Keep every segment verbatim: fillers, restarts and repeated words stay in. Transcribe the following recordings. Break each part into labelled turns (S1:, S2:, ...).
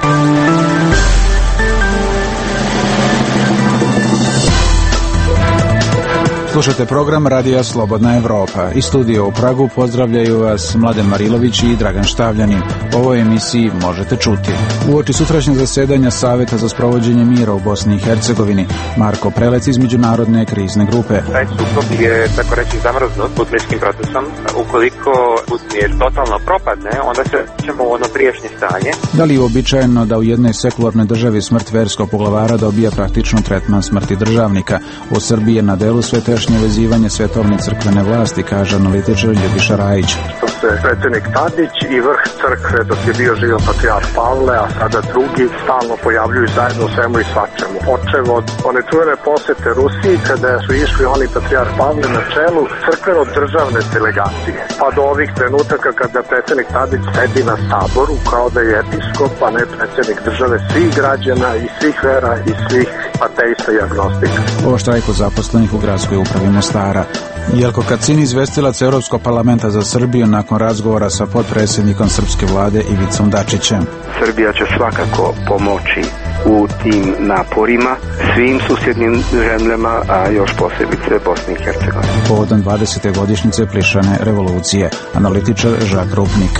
S1: Slušajte program Radija Slobodna Evropa. Iz studija u Pragu pozdravljaju vas Mladen Marilović i Dragan Štavljanin. U ovoj emisiji možete čuti: uoči sutrašnjeg zasedanja Saveta za sprovođenje mira u Bosni i Hercegovini, Marko Prelec iz Međunarodne krizne grupe.
S2: Taj sukob je, tako reći, zamrznut butmirskim procesom. Ukoliko Butmir totalno propadne, onda se ćemo u ono prijašnje stanje.
S1: Da li je uobičajeno da u jednoj sekularnoj državi smrt verskog poglavara dobija praktično tretman smrti državnika? U Srbiji je na delu sve tešnje vezivanje svetovne crkvene vlasti, kaže analitičar Ljubiša Rajić.
S3: To se predsjednik Tadić i vrh crkve, dok je bio živo patrijarh Pavle, a sada drugi, stalno pojavljuju zajedno u svemu i svačemu. Počev od one čuvene posete Rusiji, kada su išli oni patrijarh Pavle na čelu crkveno-državne delegacije. Pa do ovih trenutaka kada predsjednik Tadić sedi na saboru kao da je episkop, a ne predsjednik države svih građana i svih vera i svih ateista i agnostika.
S1: O štrajku zaposlenih u gradskoj upravi Mostara. Jelko Kacin, izvestilac Europskog parlamenta za Srbiju, nakon razgovora sa potpredsjednikom srpske vlade Ivicom Dačićem.
S4: Srbija će svakako pomoći u tim naporima svim susjednim zemljama, a još posebice Bosni i Hercegovini.
S1: Povodom dvadesete godišnjice Plišane revolucije, analitičar Žak Rupnik.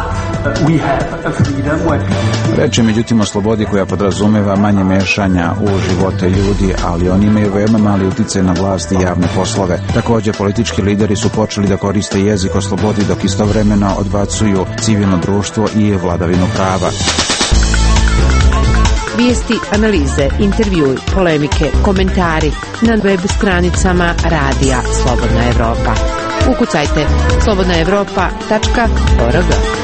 S1: Reč je međutim o slobodi koja podrazumeva manje mešanja u živote ljudi, ali oni imaju veoma mali uticaj na vlast i javne poslove. Također, politički lideri su počeli da koriste jezik o slobodi, dok istovremeno odbacuju civilno društvo i vladavinu prava.
S5: Vijesti, analize, intervjui, polemike, komentari na web stranicama Radija Slobodna Evropa. Ukucajte slobodna evropa tačka org.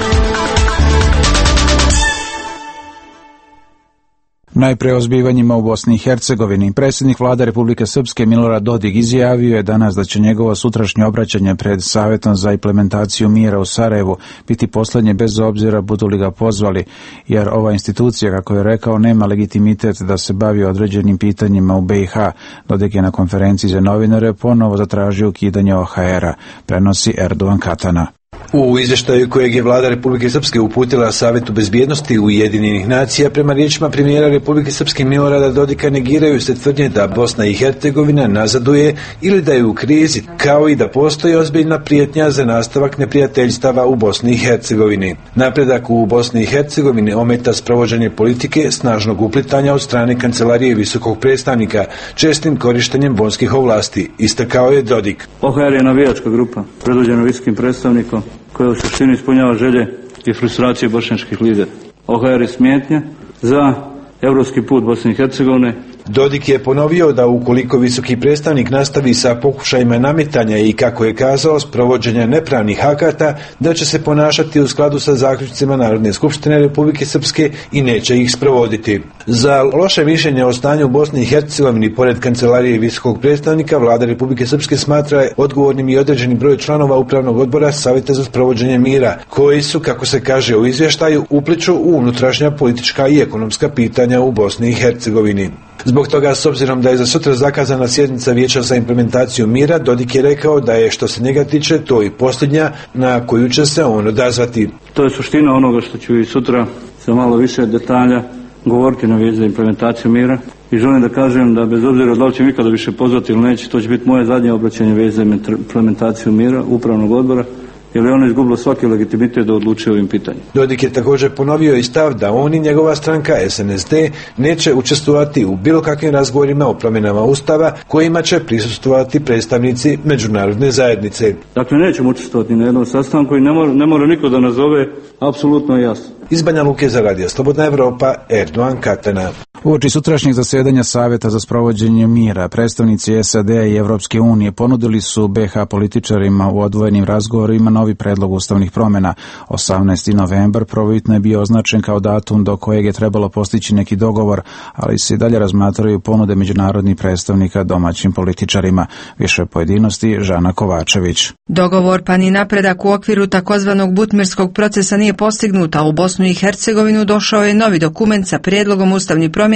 S1: Najpre o zbivanjima u Bosni i Hercegovini. Predsjednik vlade Republike Srpske Milorad Dodik izjavio je danas da će njegovo sutrašnje obraćanje pred Savetom za implementaciju mira u Sarajevu biti posljednje bez obzira budu li ga pozvali, jer ova institucija, kako je rekao, nema legitimitet da se bavi određenim pitanjima u B i H. Dodik je na konferenciji za novinare ponovo zatražio ukidanje O H R-a, prenosi Erdogan Katana.
S6: U izvještaju kojeg je vlada Republike Srpske uputila Savetu bezbjednosti Ujedinjenih nacija, prema riječima premijera Republike Srpske Milorada Dodika, negiraju se tvrdnje da Bosna i Hercegovina nazaduje ili da je u krizi, kao i da postoji ozbiljna prijetnja za nastavak neprijateljstava u Bosni i Hercegovini. Napredak u Bosni i Hercegovini ometa sprovođenje politike snažnog uplitanja od strane Kancelarije visokog predstavnika, čestim korištenjem bonskih ovlasti, istakao je Dodik.
S7: O H R je navijačka grupa, predvođena visokim predstavnikom, koja u suštini ispunjava želje i frustracije bošnjačkih lidera. O H R je smetnja za evropski put Bosne i Hercegovine.
S6: Dodik je ponovio da ukoliko visoki predstavnik nastavi sa pokušajima nametanja i, kako je kazao, sprovođenja nepravnih akata, da će se ponašati u skladu sa zaključcima Narodne skupštine Republike Srpske i neće ih sprovoditi. Za loše mišljenje o stanju u Bosni i Hercegovini, pored Kancelarije visokog predstavnika, vlada Republike Srpske smatra odgovornim i određeni broj članova upravnog odbora Savjeta za sprovođenje mira, koji su, kako se kaže u izvještaju, upliču u unutrašnja politička i ekonomska pitanja u Bosni i Hercegovini. Zbog toga, s obzirom da je za sutra zakazana sjednica Vijeća za implementaciju mira, Dodik je rekao da je, što se njega tiče, to i posljednja na koju će se on odazvati.
S7: To je suština onoga što ću i sutra sa malo više detalja govoriti na Vijeću za implementaciju mira. I želim da kažem da bez obzira da li će ikada više pozvati ili neće, to će biti moje zadnje obraćanje Vijeću za implementaciju mira upravnog odbora, jer je ono izgubilo svaki legitimitet da odlučuje o ovim pitanjima.
S6: Dodik je također ponovio i stav da on i njegova stranka S N S D neće učestvovati u bilo kakvim razgovorima o promjenama Ustava kojima će prisustvovati predstavnici međunarodne zajednice.
S7: Dakle, nećemo učestvovati na jednom sastanku i ne mora, ne mora niko da nazove, apsolutno jasno.
S6: Iz Banja Luke za Radio Slobodna Evropa, Erdogan Katana.
S1: Uoči sutrašnjeg zasedanja Saveta za sprovođenje mira, predstavnici S A D i Evropske unije ponudili su B H političarima u odvojenim razgovorima novi predlog ustavnih promjena. osamnaesti novembar prvobitno je bio označen kao datum do kojeg je trebalo postići neki dogovor, ali se i dalje razmatraju ponude međunarodnih predstavnika domaćim političarima. Više pojedinosti Žana Kovačević.
S8: Dogovor pa ni napredak u okviru takozvanog butmirskog procesa nije postignut, a u Bosnu i Hercegovinu došao je novi dokument sa prijedlogom ustavnih promjena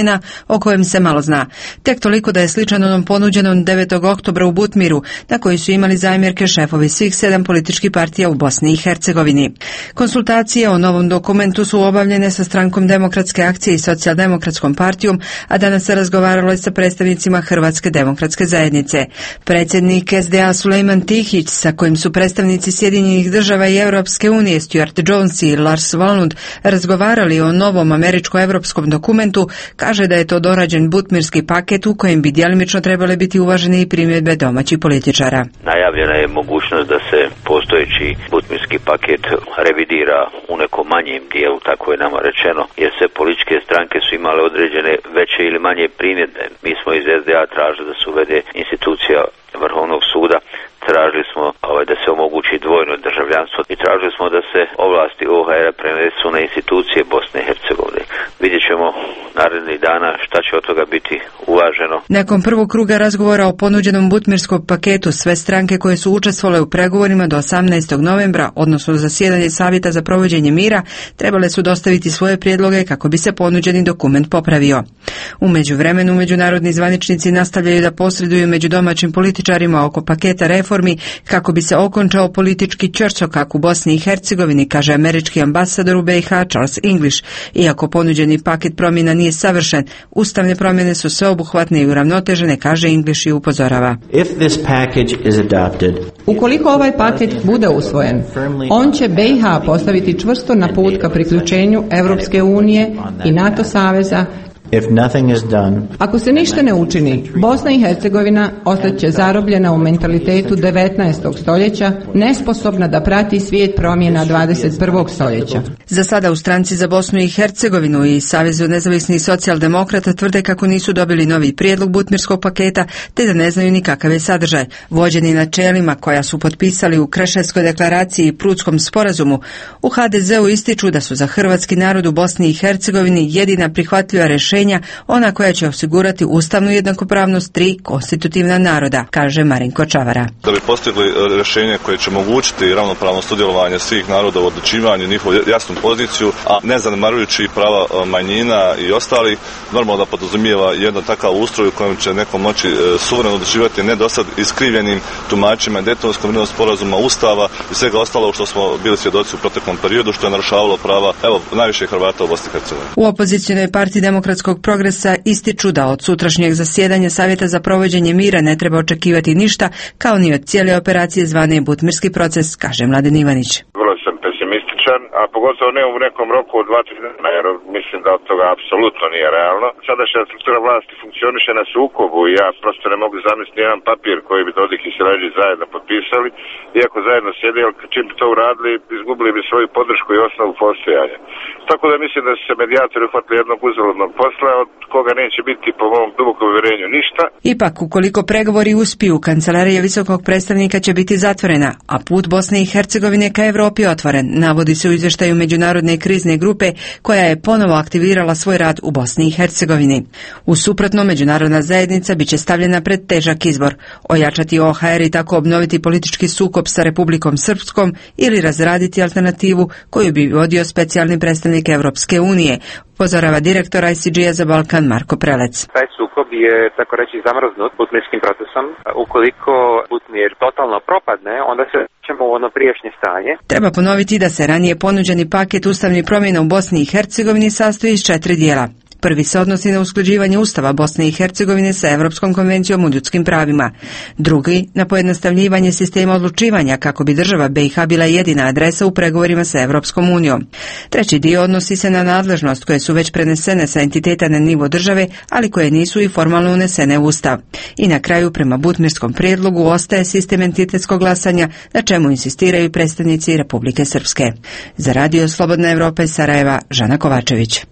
S8: promjena o kojem se malo zna. Tek toliko da je sličan onom ponuđenom devetog oktobra u Butmiru, na koji su imali zamjerke šefovi svih sedam političkih partija u Bosni i Hercegovini. Konsultacije o novom dokumentu su obavljene sa Strankom demokratske akcije i Socijaldemokratskom partijom, a danas se razgovaralo i sa predstavnicima Hrvatske demokratske zajednice. Predsjednik es de a Sulejman Tihić, sa kojim su predstavnici Sjedinjenih država i Europske unije Stuart Jones i Lars Wallund razgovarali o novom američko-evropskom dokumentu, kaže da je to dorađen butmirski paket u kojem bi djelimično trebale biti uvažene i primjedbe domaćih političara.
S9: Najavljena je mogućnost da se postojeći butmirski paket revidira u nekom manjem dijelu, tako je nama rečeno, jer se političke stranke su imale određene veće ili manje primjedbe. Mi smo iz es de a tražili da se uvede institucija Vrhovnog suda, tražili smo ovaj, da se omogući dvojno državljanstvo i tražili smo da se ovlasti o ha er prenesu na institucije Bosne i Hercegovine. Vidjet ćemo narednih dana šta će od toga biti uvaženo.
S8: Nakon prvog kruga razgovora o ponuđenom butmirskom paketu, sve stranke koje su učestvovale u pregovorima do osamnaestog novembra, odnosno zasjedanje Savjeta za provođenje mira, trebale su dostaviti svoje prijedloge kako bi se ponuđeni dokument popravio. U međuvremenu međunarodni zvaničnici nastavljaju da posreduju među domaćim političarima oko paketa reformi kako bi se okončao politički ćorsokak u Bosni i Hercegovini, kaže američki ambasador u be i ha Charles English. Iako ponuđeni paket promjena nije savršen, ustavne promjene su sveobuhvatne i uravnotežene, kaže English i upozorava.
S10: If this package is adopted,
S11: ukoliko ovaj paket bude usvojen, on će be i ha postaviti čvrsto na put ka priključenju Europske unije i NATO saveza.
S10: If nothing is done,
S11: ako se ništa ne učini, Bosna i Hercegovina ostaće zarobljena u mentalitetu devetnaestog stoljeća, nesposobna da prati svijet promjena dvadeset prvog stoljeća.
S8: Za sada u Stranci za Bosnu i Hercegovinu i Savezu nezavisnih socijaldemokrata tvrde kako nisu dobili novi prijedlog butmirskog paketa, te da ne znaju ni kakav je sadržaj. Vođeni načelima koja su potpisali u Krševskoj deklaraciji i Prutskom sporazumu, u ha de zeu ističu da su za hrvatski narod u Bosni i Hercegovini jedina prihvatljiva rješenja ona koja će osigurati ustavnu jednakopravnost tri konstitutivna naroda, kaže Marinko Čavara.
S12: Da bi postigli rješenje koje će omogućiti ravnopravno sudjelovanje svih naroda u odlučivanju, njihovu jasnu poziciju, a ne zanemarujući prava manjina i ostalih, normalno da podrazumijeva jedan takav ustroj u kojem će neko moći suvereno odlučivati, ne dosad iskrivljenim tumačima Daytonskog mirovnog sporazuma, Ustava i svega ostalog što smo bili svjedoci u proteklom periodu, što je narušavalo prava, evo, najviše Hrvata u Bosni i Hercegovini.
S8: U opozicionoj partiji Demokratskog progresa ističu da od sutrašnjeg zasjedanja Savjeta za provođenje mira ne treba očekivati ništa, kao ni od cijele operacije zvane Butmirski proces, kaže Mladen Ivanić.
S13: Vrlo sam pesimističan, a pogotovo ne u nekom roku od dva tri dana, jer mislim da od toga apsolutno nije realno. Sadašnja struktura vlasti funkcioniše na sukobu i ja prosto ne mogu zamisliti jedan papir koji bi Dodik i Selađi zajedno potpisali, iako zajedno sjede, jer čim bi to uradili, izgubili bi svoju podršku i osnovu postojanja. Tako da mislim da su se medijatori uhvatili jednog uzaludnog posla, od koga neće biti po mom dubokom uvjerenju ništa.
S8: Ipak, ukoliko pregovori uspiju, kancelarija visokog predstavnika će biti zatvorena, a put Bosne i Hercegovine ka Europi otvoren, navodi se u izvještaju Međunarodne krizne grupe koja je ponovo aktivirala svoj rad u Bosni i Hercegovini. U suprotno, međunarodna zajednica biće stavljena pred težak izbor, ojačati o ha er i tako obnoviti politički sukob sa Republikom Srpskom ili razraditi alternativu koju bi vodio specijalni predstavnik Europske unije, upozorava direktor i ce ge-a za Balkan Marko Prelec.
S2: Taj sukob je, tako reći, zamrznut butmirskim procesom. Ukoliko Butmir totalno propadne, onda se ćemo u ono prijašnje stanje.
S8: Treba ponoviti da se ranije ponuđeni paket ustavnih promjena u Bosni i Hercegovini sastoji iz četiri dijela. Prvi se odnosi na usklađivanje Ustava Bosne i Hercegovine sa Europskom konvencijom o ljudskim pravima. Drugi na pojednostavljivanje sistema odlučivanja kako bi država be i ha bila jedina adresa u pregovorima sa Europskom unijom. Treći dio odnosi se na nadležnost koje su već prenesene sa entiteta na nivo države, ali koje nisu i formalno unesene u Ustav. I na kraju, prema butmirskom prijedlogu, ostaje sistem entitetskog glasanja, na čemu insistiraju predstavnici Republike Srpske. Za Radio Slobodna Evropa iz Sarajeva, Žana Kovačević.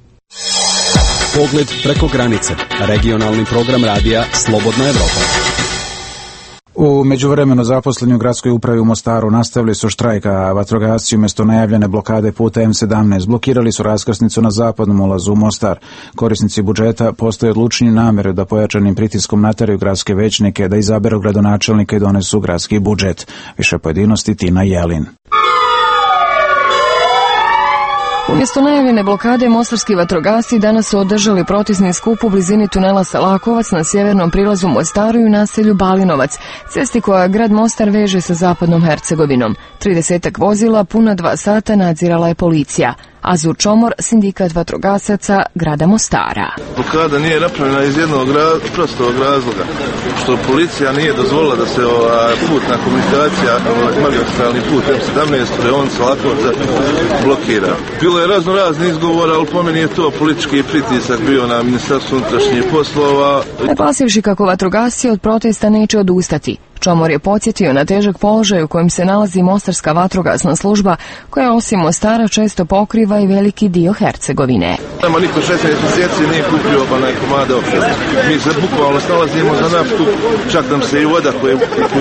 S14: Pogled preko granice. Regionalni program radija Slobodna Evropa.
S1: U međuvremenu zaposleni u gradskoj upravi u Mostaru nastavili su štrajk, a vatrogasci umjesto najavljene blokade puta em sedamnaest blokirali su raskrsnicu na zapadnom ulazu u Mostar. Korisnici budžeta postoje odlučni namjeru da pojačanim pritiskom nateraju gradske većnike da izaberu gradonačelnika i donesu gradski budžet. Više pojedinosti Tina Jelin.
S15: Umjesto najavljene blokade, mostarski vatrogasci danas su održali protestni skup u blizini tunela Salakovac na sjevernom prilazu Mostaru i u naselju Balinovac, cesti koja grad Mostar veže sa zapadnom Hercegovinom. tridesetak vozila puna dva sata nadzirala je policija. Azur Čomor, sindikat vatrogasaca grada Mostara.
S16: Blokada nije napravljena iz jednog raz, prostog razloga, što policija nije dozvolila da se ova putna komunikacija, magistralni put M sedamnaest, reon Salakovca blokira. Bilo je razno razni izgovora, ali po meni je to politički pritisak bio na Ministarstvo unutrašnjih poslova.
S15: Naglasivši kako vatrogasci od protesta neće odustati, Čomor je podsjetio na težak položaj u kojem se nalazi mostarska vatrogasna služba, koja osim Mostara često pokriva i veliki dio Hercegovine.
S16: Nama niko šesnaest mjeseci nije kupio banaj komade opšte. Mi se bukvalno snalazimo za naftu, čak nam se i voda koja,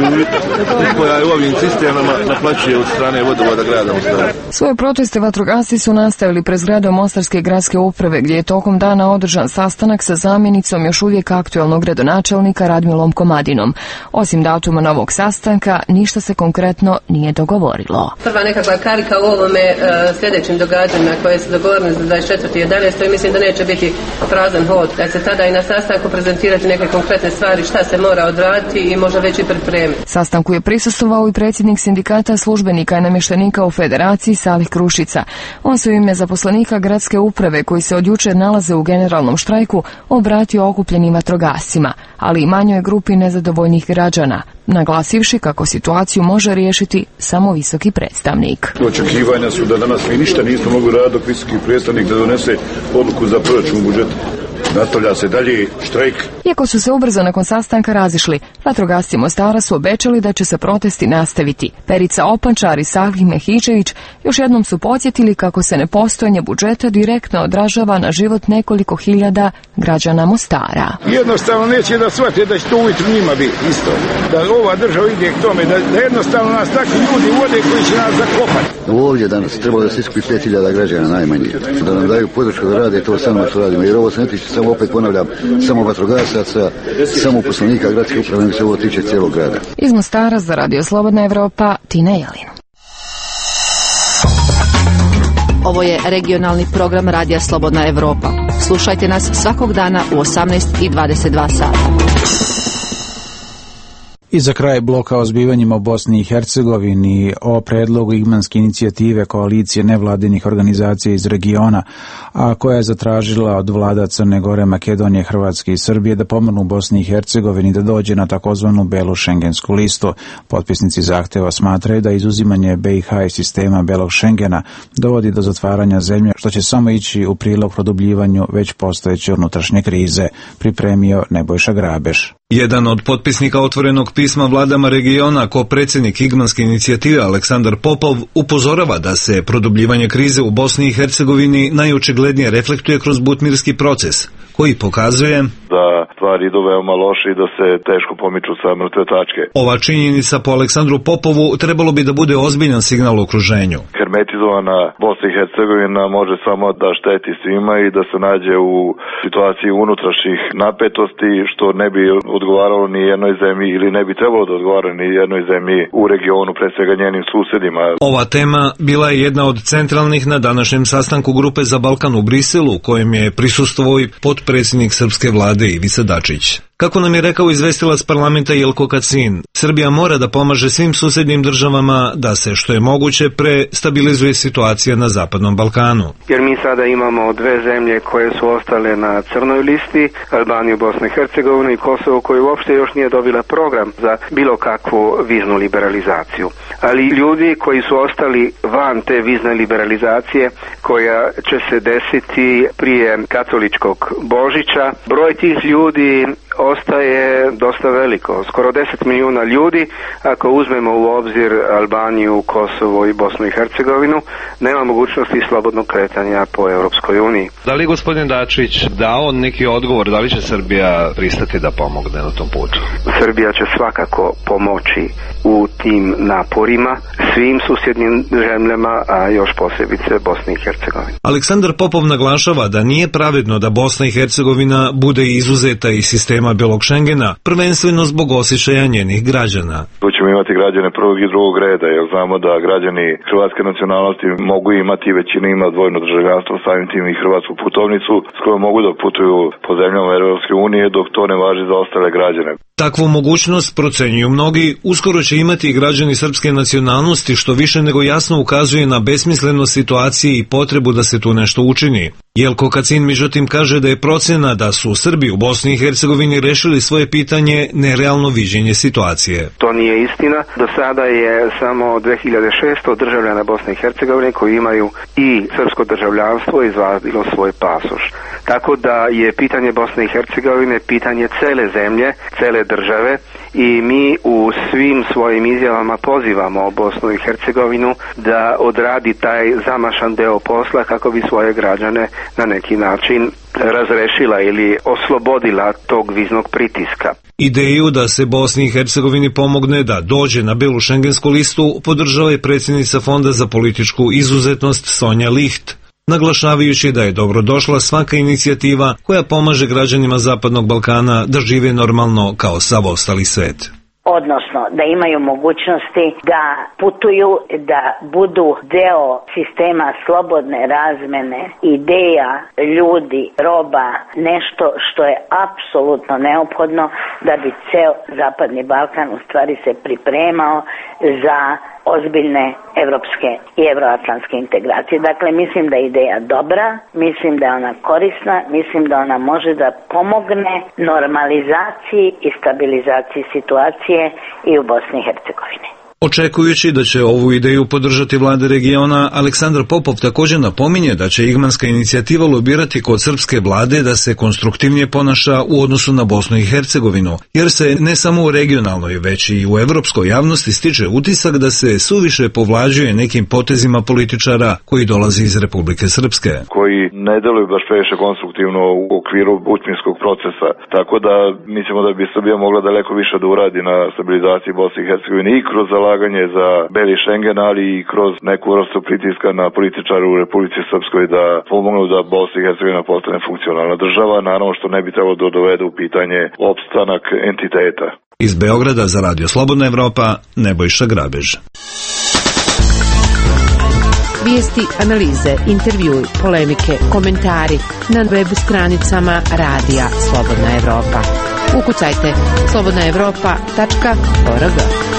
S16: koja je u ovim cisternama naplaćuje od strane vodovoda grada Mostara.
S15: Svoje proteste vatrogasci su nastavili pred zgradom Mostarske gradske uprave, gdje je tokom dana održan sastanak sa zamjenicom još uvijek aktualnog gradonačelnika Radmilom Komadinom. Osim datuma novog sastanka, ništa se konkretno nije dogovorilo.
S17: Prva nekakva karika u ovome uh, sljedećim događanjima koje su dogovorene za dvadeset četvrti jedanaesti i mislim da neće biti prazan hod. Da se tada i na sastanku prezentirati neke konkretne stvari šta se mora odraditi i možda već i pripremiti.
S15: Sastanku je prisustvovao i predsjednik sindikata službenika i namještenika u Federaciji Salih Krušica. On se u ime zaposlenika gradske uprave koji se od jučer nalaze u generalnom štrajku obratio okupljenim vatrogascima, ali i manjoj grupi nezadovoljnih građana, naglasivši kako situaciju može riješiti samo visoki predstavnik.
S18: Očekivanja su da danas mi ništa nismo mogli raditi dok visoki predstavnik da donese odluku za proračun budžeta. Nastavlja se dalje štrajk.
S15: Iako su se ubrzo nakon sastanka razišli, vatrogasci Mostara su obećali da će se protesti nastaviti. Perica Opančar i Salih Mehičević još jednom su podsjetili kako se nepostojanje budžeta direktno odražava na život nekoliko hiljada građana Mostara.
S18: Jednostavno neće da shvate da će to ujutru njima biti isto. Da ova država ide k tome, da, da jednostavno nas takvi ljudi vode koji će nas zakopati.
S19: Ovdje danas trebalo da se iskupi pet hiljada građana najmanje. Da nam daju podršku da rade to samo što radimo. Jer ovo se ne tiče samo, opet ponavljam, samo vatrogasaca, samo poslanika gradske uprave, nego se ovo tiče cijelog grada.
S15: Iz Mostara za Radio Slobodna Evropa, Tina Jelin.
S5: Ovo je regionalni program Radija Slobodna Evropa. Slušajte nas svakog dana u osamnaest i dvadeset dva sata.
S1: I za kraj bloka o zbivanjima u Bosni i Hercegovini, o predlogu igmanske inicijative koalicije nevladinih organizacija iz regiona, a koja je zatražila od vlada Crne Gore, Makedonije, Hrvatske i Srbije da pomognu Bosni i Hercegovini da dođe na takozvanu belu šengensku listu. Potpisnici zahtjeva smatraju da izuzimanje B i H iz sistema belog Šengena dovodi do zatvaranja zemlje, što će samo ići u prilog produbljivanju već postojeće unutrašnje krize, pripremio Nebojša Grabeš.
S20: Jedan od potpisnika otvorenog pisma vladama regiona, ko predsjednik igmanske inicijative Aleksandar Popov, upozorava da se produbljivanje krize u Bosni i Hercegovini najočiglednije reflektuje kroz butmirski proces, koji pokazuje
S13: da stvari idu veoma loše i da se teško pomiču sa mrtve tačke.
S20: Ova činjenica po Aleksandru Popovu trebalo bi da bude ozbiljan signal u okruženju.
S13: Hermetizovana Bosna i Hercegovina može samo da šteti svima i da se nađe u situaciji unutrašnjih napetosti, što ne bi odgovaralo ni jednoj zemlji ili ne bi trebalo da odgovara ni jednoj zemlji u regionu, pre svega njenim susedima.
S20: Ova tema bila je jedna od centralnih na današnjem sastanku Grupe za Balkan u Briselu, kojem je prisustvovao i potpredsjednik srpske vlade Ivica Dačić. Kako nam je rekao izvestilac parlamenta Jelko Kacin, Srbija mora da pomaže svim susjednim državama da se što je moguće pre stabilizuje situacija na Zapadnom Balkanu.
S4: Jer mi sada imamo dve zemlje koje su ostale na crnoj listi, Albaniju, Bosnu i Hercegovinu i Kosovo, koje uopšte još nije dobila program za bilo kakvu viznu liberalizaciju. Ali ljudi koji su ostali van te vizne liberalizacije, koja će se desiti prije katoličkog Božića, broj tih ljudi ostaje dosta veliko, skoro deset milijuna ljudi. Ako uzmemo u obzir Albaniju, Kosovo i Bosnu i Hercegovinu, nema mogućnosti slobodnog kretanja po Europskoj uniji.
S21: Da li gospodin Dačić dao neki odgovor, da li će Srbija pristati da pomogne na tom putu?
S4: Srbija će svakako pomoći u tim naporima svim susjednim zemljama, a još posebice Bosni i Hercegovini.
S20: Aleksandar Popov naglašava da nije pravedno da Bosna i Hercegovina bude izuzeta iz sistema državama Belog Šengena, prvenstveno zbog osjećaja njenih građana.
S3: Tu ćemo imati građane prvog i drugog reda, jer znamo da građani hrvatske nacionalnosti mogu imati, većina ima dvojno državljanstvo, samim tim i hrvatsku putovnicu s kojom mogu da putuju po zemljama Europske unije, dok to ne važi za ostale građane.
S20: Takvu mogućnost, procenjuju mnogi, uskoro će imati i građani srpske nacionalnosti, što više nego jasno ukazuje na besmislenost situacije i potrebu da se tu nešto učini. Jelko Kacin međutim kaže da je procena da su Srbi u Bosni i Hercegovini rešili svoje pitanje nerealno viđenje situacije.
S4: To nije istina. Do sada je samo dve hiljade šesto državljana Bosne i Hercegovine koji imaju i srpsko državljanstvo izvadilo svoj pasoš. Tako da je pitanje Bosne i Hercegovine pitanje cele zemlje, cele države i mi u svim svojim izjavama pozivamo Bosnu i Hercegovinu da odradi taj zamašan deo posla kako bi svoje građane na neki način razrešila ili oslobodila tog viznog pritiska.
S20: Ideju da se Bosni i Hercegovini pomogne da dođe na belu šengensku listu podržava i predsjednica Fonda za političku izuzetnost Sonja Licht, naglašavajući da je dobrodošla svaka inicijativa koja pomaže građanima Zapadnog Balkana da žive normalno kao sav ostali svet.
S22: Odnosno da imaju mogućnosti da putuju, da budu deo sistema slobodne razmene ideja, ljudi, roba, nešto što je apsolutno neophodno da bi ceo Zapadni Balkan u stvari se pripremao za ozbiljne evropske i evroatlantske integracije. Dakle, mislim da je ideja dobra, mislim da je ona korisna, mislim da ona može da pomogne normalizaciji i stabilizaciji situacije i u Bosni i Hercegovini.
S20: Očekujući da će ovu ideju podržati vlade regiona, Aleksandar Popov također napominje da će Igmanska inicijativa lobirati kod srpske vlade da se konstruktivnije ponaša u odnosu na Bosnu i Hercegovinu, jer se ne samo u regionalnoj, već i u evropskoj javnosti stiče utisak da se suviše povlađuje nekim potezima političara koji dolazi iz Republike Srpske.
S3: Koji ne deluju baš previše konstruktivno u okviru butminskog procesa, tako da mislimo da bi Srbija mogla daleko više da uradi na stabilizaciji Bosne i Hercegovine i kroz zalaganje za beli Šengen, ali i kroz neku vrstu pritiska na političare u Republici Srpskoj da pomognu da Bosna i Hercegovina postane funkcionalna država, naravno što ne bi trebalo da dovede u pitanje opstanak entiteta.
S20: Iz Beograda za Radio Slobodna Evropa, Nebojša Grabež.
S5: Vijesti, analize, intervjui, polemike, komentari na web stranicama Radija Slobodna Evropa. Ukucajte slobodna evropa tačka org.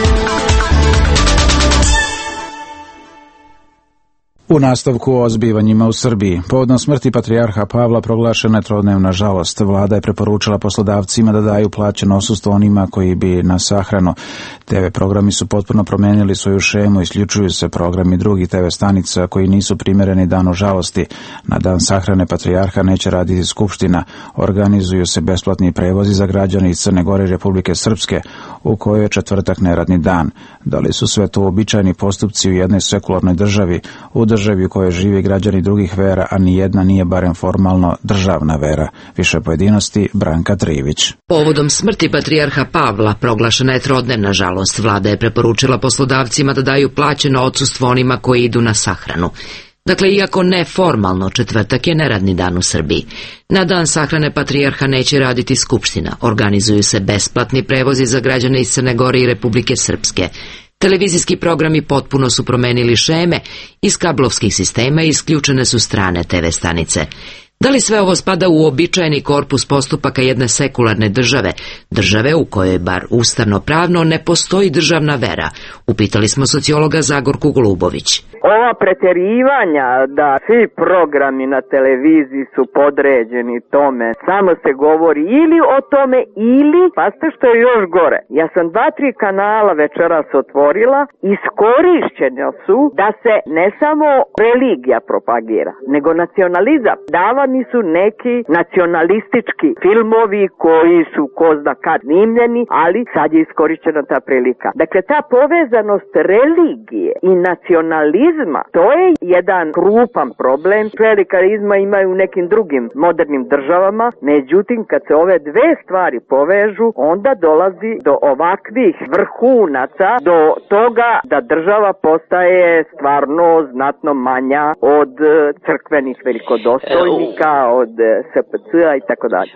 S1: U nastavku o zbivanjima u Srbiji. Povodom smrti patrijarha Pavla proglašena je trodnevna žalost. Vlada je preporučila poslodavcima da daju plaćeno odsustvo onima koji bi na sahranu. te ve programi su potpuno promijenili svoju šemu, isključuju se programi drugih te ve stanica koji nisu primjereni danu žalosti. Na dan sahrane patrijarha neće raditi skupština. Organizuju se besplatni prevozi za građane iz Crne Gore i Republike Srpske, u kojoj je četvrtak neradni dan. Da li su sve to uobičajeni postupci u jednoj sekularnoj državi, u državi u kojoj žive građani drugih vera, a ni jedna nije barem formalno državna vera? Više pojedinosti, Branka Trivić.
S23: Povodom smrti patrijarha Pavla proglašena je trodnevna žalost. Vlada je preporučila poslodavcima da daju plaćeno odsustvo onima koji idu na sahranu. Dakle, iako ne formalno, četvrtak je neradni dan u Srbiji. Na dan sahrane patrijarha neće raditi skupština. Organizuju se besplatni prevozi za građane iz Crne Gore i Republike Srpske. Televizijski programi potpuno su promenili šeme, iz kablovskih sistema isključene su strane te ve stanice. Da li sve ovo spada u uobičajeni korpus postupaka jedne sekularne države, države u kojoj bar ustavno-pravno ne postoji državna vera? Upitali smo sociologa Zagorku Golubović.
S24: Ova pretjerivanja da svi programi na televiziji su podređeni tome, samo se govori ili o tome ili, pa ste što je još gore. Ja sam dva, tri kanala večeras otvorila, iskorišćeni su da se ne samo religija propagira, nego nacionalizam. Davani su neki nacionalistički filmovi koji su ko zna kad snimljeni, ali sad je iskorišćena ta prilika. Dakle, ta povezanost religije i nacionalizma, to je jedan krupan problem. Radikalizma imaju u nekim drugim modernim državama, međutim kad se ove dve stvari povežu, onda dolazi do ovakvih vrhunaca, do toga da država postaje stvarno znatno manja od crkvenih velikodostojnika, od es pe ce a i tako dalje.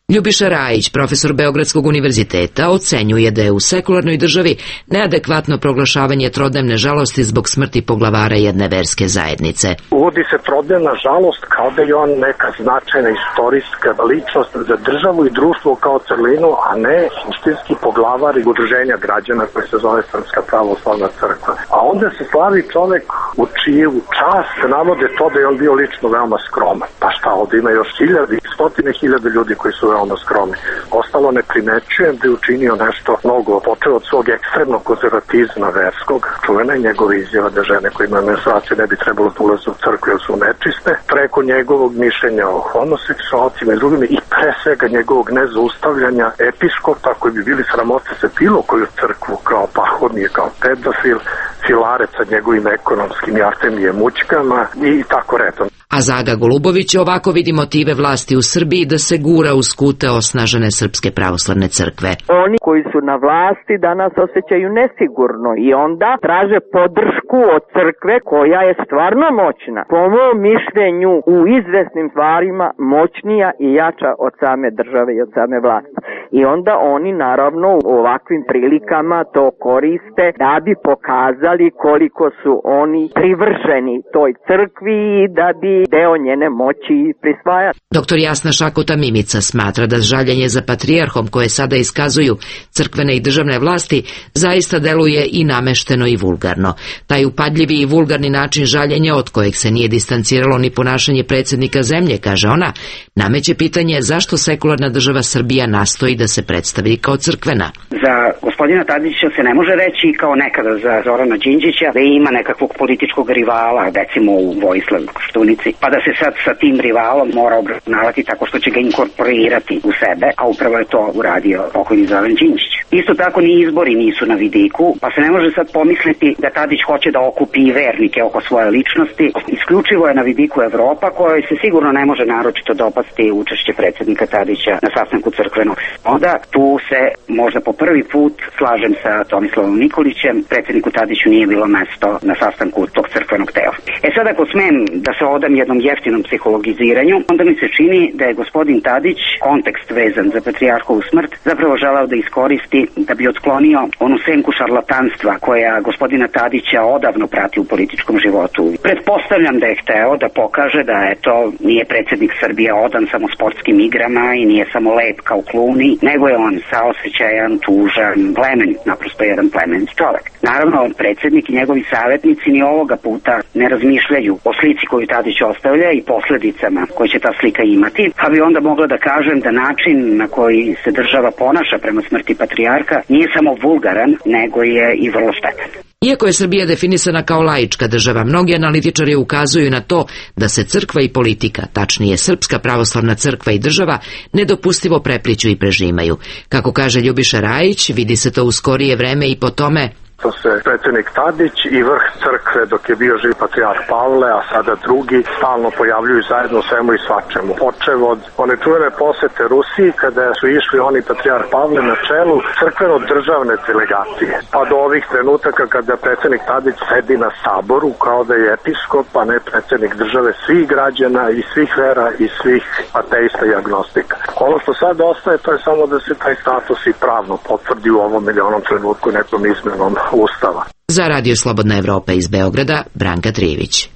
S23: Ljubiša Rajić, profesor Beogradskog univerziteta, ocenjuje da je u sekularnoj državi neadekvatno proglašavanje trodnevne žalosti zbog smrti poglavara jedne verske zajednice.
S6: Uvodi se trodnevna žalost kao da je on neka značajna istorijska ličnost za državu i društvo kao celinu, a ne suštinski poglavar i udruženja građana koje se zove Srpska pravoslavna crkva. A onda se slavi čovek u čiju čast se navode to da je on bio lično veoma skroman. Pa šta, ovdje ima još hiljade, stotine hiljade ljudi koji su veoma skromni. Ostalo ne primećujem da je učinio nešto mnogo, počeo od svog ekstremnog konzervatizma verskog, čuvena je njegova izjava da žene koje imaju menstruaciju ne bi trebalo da ulaze u crkvu jer su nečiste, preko njegovog mišljenja o homoseksualcima i drugim i pre svega njegovog nezaustavljanja episkopa koji bi bili sramote za bilo koju crkvu kao pahodnije, kao pedofil, filarec sa njegovim ekonomskim i Artemijem mućkama i tako redom.
S23: A Zaga Golubović ovako vidi motive vlasti u Srbiji da se gura uz kute osnažene Srpske pravoslavne crkve.
S24: Oni koji su na vlasti danas osjećaju nesigurno i onda traže podršku od crkve koja je stvarno moćna. Po mom mišljenju u izvesnim stvarima moćnija i jača od same države i od same vlasti. I onda oni naravno u ovakvim prilikama to koriste da bi pokazali koliko su oni privrženi toj crkvi i da bi deo njene moći prisvajati.
S23: Doktor Jasna Šakota Mimica smatra da žaljenje za patrijarhom koje sada iskazuju crkvene i državne vlasti zaista deluje i namešteno i vulgarno. Taj upadljivi i vulgarni način žaljenja od kojeg se nije distanciralo ni ponašanje predsjednika zemlje, kaže ona, nameće pitanje zašto sekularna država Srbija nastoji da se predstavi kao crkvena.
S7: Za gospodina Tadića se ne može reći kao nekada za Zorana Đinđića da ima nekakvog političkog rivala, recimo u Vojislav Koštunici, pa da se sad sa tim rivalom mora obračunavati tako što će ga inkorporirati u sebe, a upravo je to uradio pokojni Zoran Đinđić. Isto tako ni izbori nisu na vidiku, pa se ne može sad pomisliti da Tadić hoće da okupi i vernike oko svoje ličnosti. Isključivo je na vidiku Evropa kojoj se sigurno ne može naročito dopasti učešće predsjednika Tadića na sastanku crkvenog. Onda tu se možda po prvi put slažem sa Tomislavom Nikolićem, predsjedniku Tadiću nije bilo mesto na sastanku tog crkvenog tela. E sad ako smem da se odam jednom jeftinom psihologiziranju, onda mi se čini da je gospodin Tadić, kontekst vezan za patrijarhovu smrt, zapravo želeo da iskoristi da bi otklonio onu senku šarlatanstva koja gospodina Tadića odavno prati u političkom životu. Pretpostavljam da je hteo da pokaže da eto nije predsjednik Srbije odan samo sportskim igrama i nije samo lep kao Kluni, nego je on saosećajan, tužan, plemen, naprosto jedan plemenit čovek. Naravno, predsjednik i njegovi savjetnici ni ovoga puta ne razmišljaju o slici koju Tadić ostavlja i posledicama koje će ta slika imati, pa bi onda mogla da kažem da način na koji se država ponaša prema smrti patrijarha nije samo vulgaran, nego je i vrlo štetan.
S23: Iako je Srbija definisana kao laička država, mnogi analitičari ukazuju na to da se crkva i politika, tačnije Srpska pravoslavna crkva i država, nedopustivo prepliću i prežimaju. Kako kaže Ljubiša Rajić, vidi se to u skorije vreme i po tome
S6: To se predsjednik Tadić i vrh crkve dok je bio živ patrijarh Pavle, a sada drugi, stalno pojavljuju zajedno u svemu i svačemu. Počev od one čuvene posete Rusiji kada su išli oni patrijarh Pavle na čelu crkveno-državne delegacije. Pa do ovih trenutaka kada predsjednik Tadić sedi na saboru kao da je episkop, a ne predsjednik države svih građana i svih vera i svih ateista i agnostika. Ono što sad ostaje to je samo da se taj status i pravno potvrdi u ovom ili onom trenutku nekom izmenom Ustava.
S23: Za Radio Slobodna Evropa iz Beograda, Branka Trijević.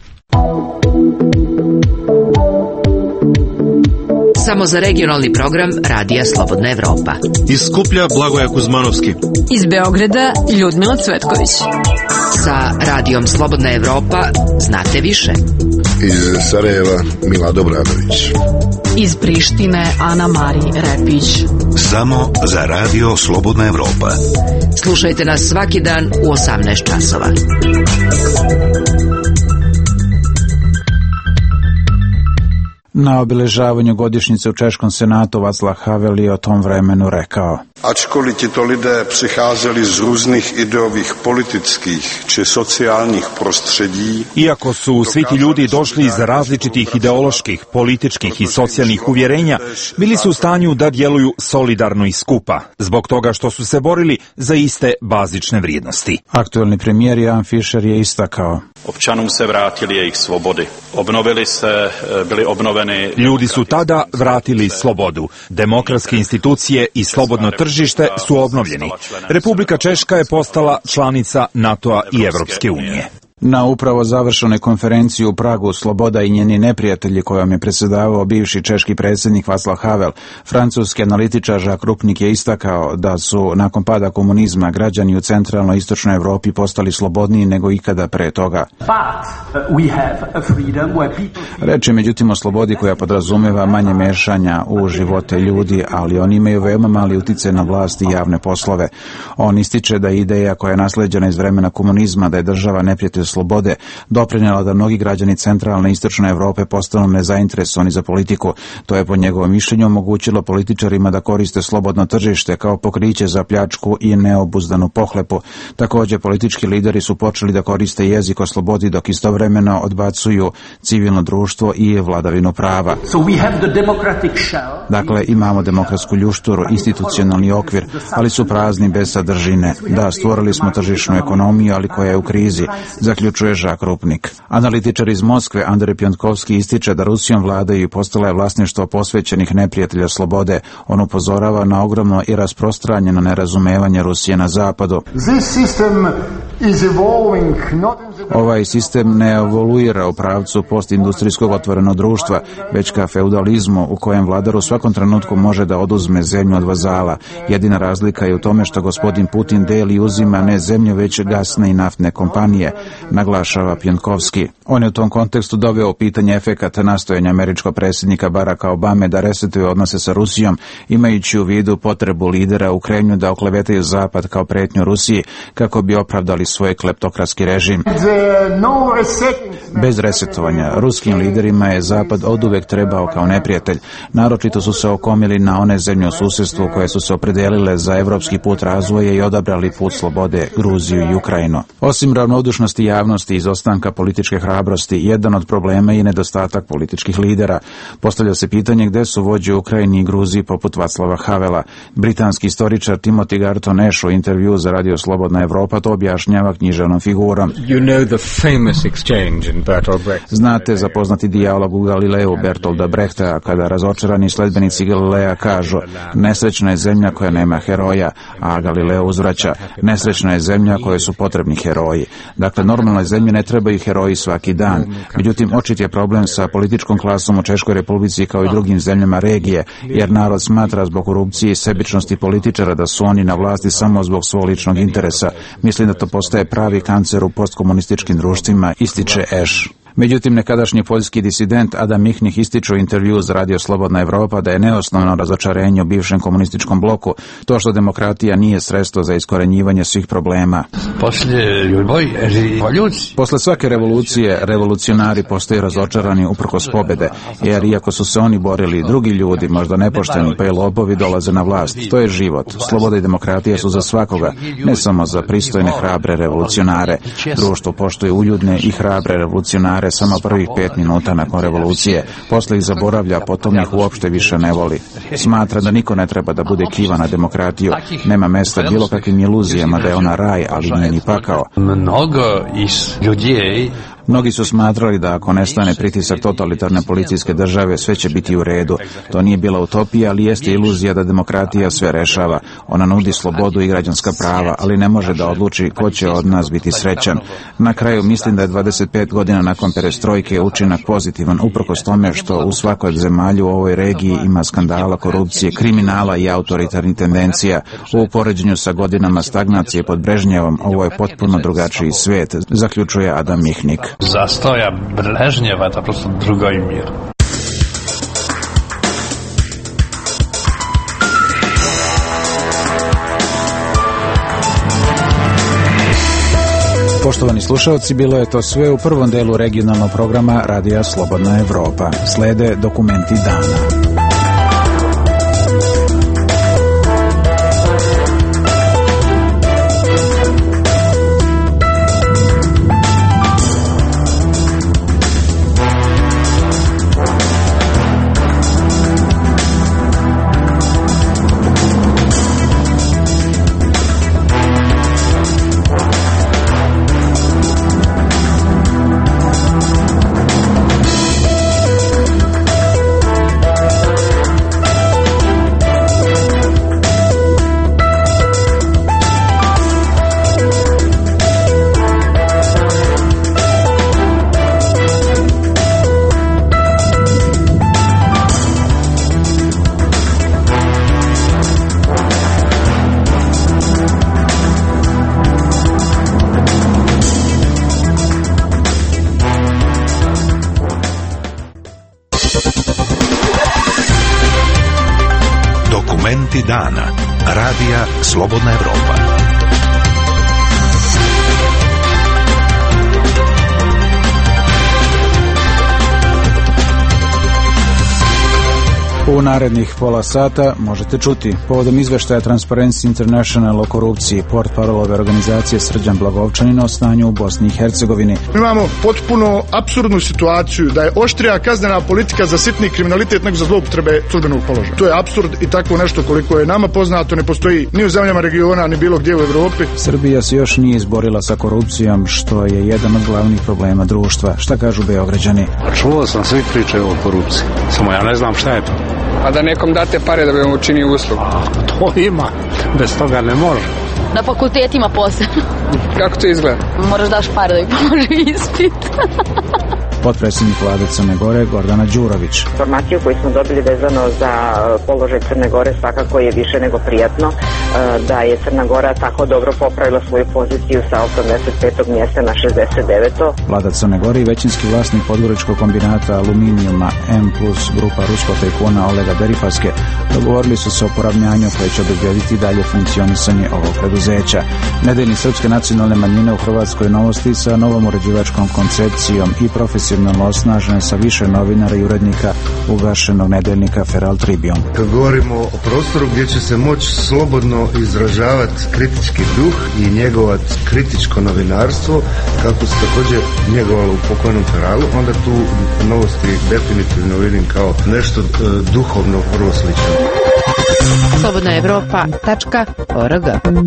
S23: Samo za regionalni program Radija Slobodna Evropa.
S9: Iz Skuplja Blagoja Kuzmanovski.
S10: Iz Beograda Ljudmila Cvetković.
S23: Sa Radijom Slobodna Evropa znate više.
S25: Iz Sarajeva Mila Dobradović.
S10: Iz Prištine Ana Mari Repić.
S9: Samo za Radio Slobodna Evropa.
S23: Slušajte nas svaki dan u osamnaest časova.
S1: Na obilježavanju godišnjice u Češkom senatu Václav Havel je o tom vremenu rekao:
S2: Ačkoliv tito lidé přicházeli z různých ideových politických či sociálních prostředí,
S8: iako su svi ti ljudi došli iz različitih ideoloških, političkih i socijalnih uvjerenja, bili su u stanju da djeluju solidarno i skupa, zbog toga što su se borili za iste bazične vrijednosti.
S1: Aktuelni premijer Jan Fischer je istakao:
S11: Občanům se vrátili jejich svobody. Obnovili se, bili obnoveni...
S8: Ljudi su tada vratili slobodu. Demokratske institucije i slobodno tržište su obnovljeni. Republika Češka je postala članica NATO-a i Evropske unije.
S1: Na upravo završenoj konferenciji u Pragu Sloboda i njeni neprijatelji, kojom je predsjedavao bivši češki predsjednik Václav Havel, francuski analitičar Jacques Rupnik je istakao da su nakon pada komunizma građani u centralnoj i istočnoj Europi postali slobodniji nego ikada pre toga. Reč je međutim o slobodi koja podrazumeva manje mešanja u živote ljudi, ali oni imaju veoma mali utjecaj na vlast i javne poslove. On ističe da je ideja koja je nasleđena iz vremena komunizma da je država neprijatelj slobode doprinjela da mnogi građani centralne i istočne Europe postanu nezainteresovani za politiku. To je po njegovom mišljenju omogućilo političarima da koriste slobodno tržište kao pokriće za pljačku i neobuzdanu pohlepu. Također, politički lideri su počeli da koriste jezik o slobodi dok istovremeno odbacuju civilno društvo i vladavinu prava. Dakle, imamo demokratsku ljušturu, institucionalni okvir, ali su prazni bez sadržine. Da, stvorili smo tržišnu ekonomiju, ali koja je u krizi, zaključuje Jacques Rupnik. Analitičar iz Moskve Andrej Pjantkovski ističe da Rusijom vladaju i postala je vlasništvo posvećenih neprijatelja slobode. On upozorava na ogromno i rasprostranjeno nerazumevanje Rusije na zapadu. Ovaj sistem ne evoluira u pravcu postindustrijskog otvorenog društva, već ka feudalizmu u kojem vladar u svakom trenutku može da oduzme zemlju od vazala. Jedina razlika je u tome što gospodin Putin deli i uzima ne zemlju, već gasne i naftne kompanije, naglašava Pjantkovski. On je u tom kontekstu doveo u pitanje efekata nastojanja američkog predsjednika Baracka Obame da resetuje odnose sa Rusijom, imajući u vidu potrebu lidera u Kremlju da oklevetaju Zapad kao pretnju Rusiji kako bi opravdali svoj kleptokratski režim. Bez resetovanja, ruskim liderima je Zapad oduvek trebao kao neprijatelj. Naročito su se okomili na one zemlje u susjedstvu koje su se opredelile za evropski put razvoja i odabrali put slobode, Gruziju i Ukrajinu. Osim ravnodušnosti javnosti i izostanka političke hrabrosti, jedan od problema je i nedostatak političkih lidera. Postavlja se pitanje gde su vođe u Ukrajini i Gruziji poput Václava Havela. Britanski istoričar Timothy Garton Ash u intervju za Radio Slobodna Evropa to objašnjava književnom figurom.
S12: You know the famous exchange in Bertolt Brecht.
S1: Znate za poznati dijalog u Galileu Bertolda Brechta, kada razočarani sledbenici Galilea kažu: nesrećna je zemlja koja nema heroja, a Galileo uzvraća: nesrećna je zemlja kojoj su potrebni heroji. Dakle, normalnoj zemlji ne trebaju heroji svaki dan. Međutim, očit je problem sa političkom klasom u Češkoj Republici kao i drugim zemljama regije, jer narod smatra zbog korupcije i sebičnosti političara da su oni na vlasti samo zbog svog ličnog interesa. Mislim da to postaje pravi kancer u postkomunističkim društvima, ističe Ash. Međutim, nekadašnji poljski disident Adam Michnik ističe u intervju za Radio Slobodna Evropa da je neosnovno razočarenje u bivšem komunističkom bloku to što demokratija nije sredstvo za iskorenjivanje svih problema. Posle svake revolucije, revolucionari postaju razočarani uprkos pobede, jer iako su se oni borili, drugi ljudi, možda nepošteni pa i lopovi, dolaze na vlast. To je život. Sloboda i demokratija su za svakoga, ne samo za pristojne, hrabre revolucionare. Društvo poštuje uljudne i hrabre revolucionare samo prvih pet minuta nakon revolucije, posle ih zaboravlja, potom ih uopšte više ne voli. Smatra da niko ne treba da bude kiva na demokratiju, nema mesta bilo kakvim iluzijama da je ona raj, ali nije ni pakao.
S12: Mnogo iz ljudi
S1: Mnogi su smatrali da ako nestane pritisak totalitarne policijske države, sve će biti u redu. To nije bila utopija, ali jeste iluzija da demokratija sve rešava. Ona nudi slobodu i građanska prava, ali ne može da odluči ko će od nas biti srećan. Na kraju mislim da je dvadeset pet godina nakon perestrojke učinak pozitivan, uprkos tome što u svakoj od zemalju u ovoj regiji ima skandala, korupcije, kriminala i autoritarnih tendencija. U poređenju sa godinama stagnacije pod Brežnjevom, ovo je potpuno drugačiji svet, zaključuje Adam Michnik.
S12: Zastoja Brežnjeva, to prosto drugoj mir.
S1: Poštovani slušalci, bilo je to sve u prvom delu regionalnog programa Radija Slobodna Evropa. Slede dokumenti dana.
S9: Lenti dana. Radija Slobodna Evropa.
S1: U narednih pola sata možete čuti povodom izveštaja Transparency International o korupciji portparolove organizacije Srđan Blagovčanin o stanju u Bosni i Hercegovini.
S14: Mi imamo potpuno apsurdnu situaciju da je oštrija kaznena politika za sitni kriminalitet nego za zloupotrebe službenog položaja. To je apsurd i tako nešto koliko je nama poznato ne postoji ni u zemljama regiona ni bilo gdje u Evropi.
S1: Srbija se još nije izborila sa korupcijom, što je jedan od glavnih problema društva. Šta kažu Beograđani?
S12: Čuo sam, svi pričaju o korupciji, samo ja ne znam šta je to.
S16: A da nekom date pare da bi vam učinio uslugu.
S12: To ima, bez toga ne može.
S17: Na fakultetima posebno.
S16: Kako to izgleda?
S17: Moraš daš pare da bi položio ispit.
S1: Potpredsjednik vlade Crne Gore Gordana Đurović.
S18: Informaciju koju smo dobili vezano za položaj Crne Gore svakako je više nego prijatno, da je Crna Gora tako dobro popravila svoju poziciju sa osamdeset petog mjesta na šezdeset deveto
S1: Vlada Crne Gore i većinski vlasnik podgoričkog kombinata aluminijuma M plus grupa ruskog tajkuna Olega Deripaske dogovorili su se o poravnjanju koje će obezbediti dalje funkcionisanje ovog preduzeća. Nedeljnik srpske nacionalne manjine u Hrvatskoj Novosti sa novom uređivačkom koncepcijom i profesionalno osnažen sa više novinara i urednika ugašenog nedeljnika Feral Tribune.
S19: Kad govorimo o prostoru gdje će se moći slobodno izražavati kritički duh i njegovati kritičko novinarstvo, kako se također njegovalo u pokojnom Feralu, onda tu Novosti definitivno vidim kao nešto e, duhovno vrlo slično.
S5: slobodna evropa tačka org.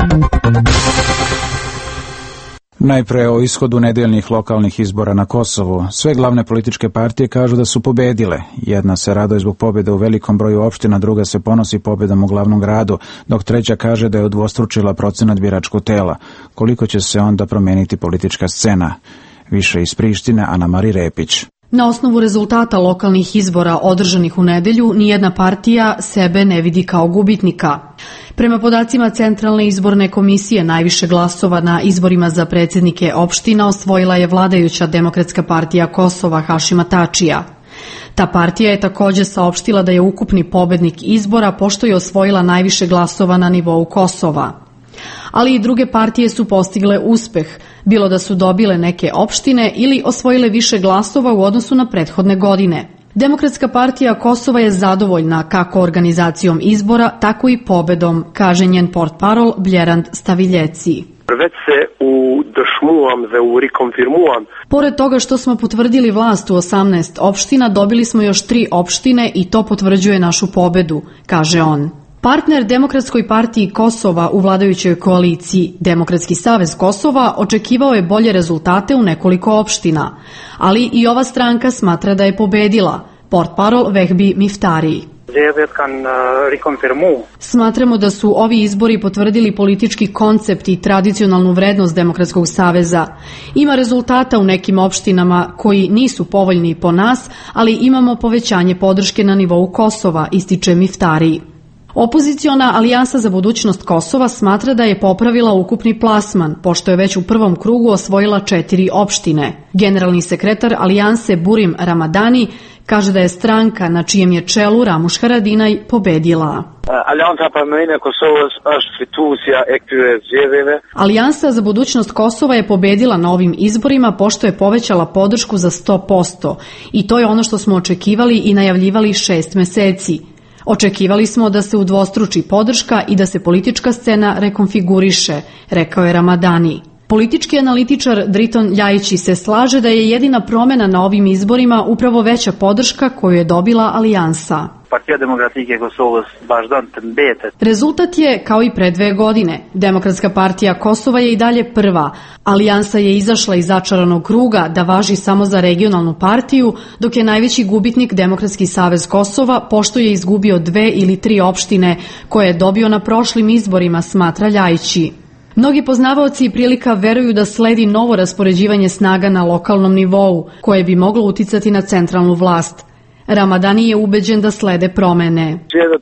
S1: Najpre o ishodu nedeljnih lokalnih izbora na Kosovu. Sve glavne političke partije kažu da su pobedile. Jedna se raduje zbog pobjede u velikom broju opština, druga se ponosi pobjedom u glavnom gradu, dok treća kaže da je udvostručila procenat biračkog tela. Koliko će se onda promijeniti politička scena? Više iz Prištine, Ana-Mari Repić.
S10: Na osnovu rezultata lokalnih izbora održanih u nedelju, nijedna partija sebe ne vidi kao gubitnika. Prema podacima Centralne izborne komisije, najviše glasova na izborima za predsjednike opština osvojila je vladajuća Demokratska partija Kosova Hašima Tačija. Ta partija je također saopštila da je ukupni pobednik izbora pošto je osvojila najviše glasova na nivou Kosova. Ali i druge partije su postigle uspeh, bilo da su dobile neke opštine ili osvojile više glasova u odnosu na prethodne godine. Demokratska partija Kosova je zadovoljna kako organizacijom izbora, tako i pobedom, kaže njen portparol Bjerand Staviljeci.
S6: Već se udešmuam, ve urikonfirmuam.
S10: Pored toga što smo potvrdili vlast u osamnaest opština, dobili smo još tri opštine i to potvrđuje našu pobedu, kaže on. Partner Demokratskoj partiji Kosova u vladajućoj koaliciji Demokratski savez Kosova očekivao je bolje rezultate u nekoliko opština, ali i ova stranka smatra da je pobedila, portparol Vehbi Miftari. Smatramo da su ovi izbori potvrdili politički koncept i tradicionalnu vrednost Demokratskog saveza. Ima rezultata u nekim opštinama koji nisu povoljni po nas, ali imamo povećanje podrške na nivou Kosova, ističe Miftari. Opoziciona Alijansa za budućnost Kosova smatra da je popravila ukupni plasman, pošto je već u prvom krugu osvojila četiri opštine. Generalni sekretar Alijanse Burim Ramadani kaže da je stranka na čijem je čelu Ramuš Haradinaj pobedila. Alijansa za budućnost Kosova je pobedila na ovim izborima pošto je povećala podršku za sto posto i to je ono što smo očekivali i najavljivali šest meseci. Očekivali smo da se udvostruči podrška i da se politička scena rekonfiguriše, rekao je Ramadani. Politički analitičar Driton Ljajići se slaže da je jedina promjena na ovim izborima upravo veća podrška koju je dobila Alijansa.
S26: Partija Demokratike Kosova baždan tembete.
S10: Rezultat je kao i pre dve godine. Demokratska partija Kosova je i dalje prva. Alijansa je izašla iz začaranog kruga da važi samo za regionalnu partiju, dok je najveći gubitnik Demokratski savez Kosova pošto je izgubio dve ili tri opštine koje je dobio na prošlim izborima, smatra Ljajići. Mnogi poznavaoci prilika veruju da sledi novo raspoređivanje snaga na lokalnom nivou, koje bi moglo uticati na centralnu vlast. Ramadani je ubeđen da slede promene.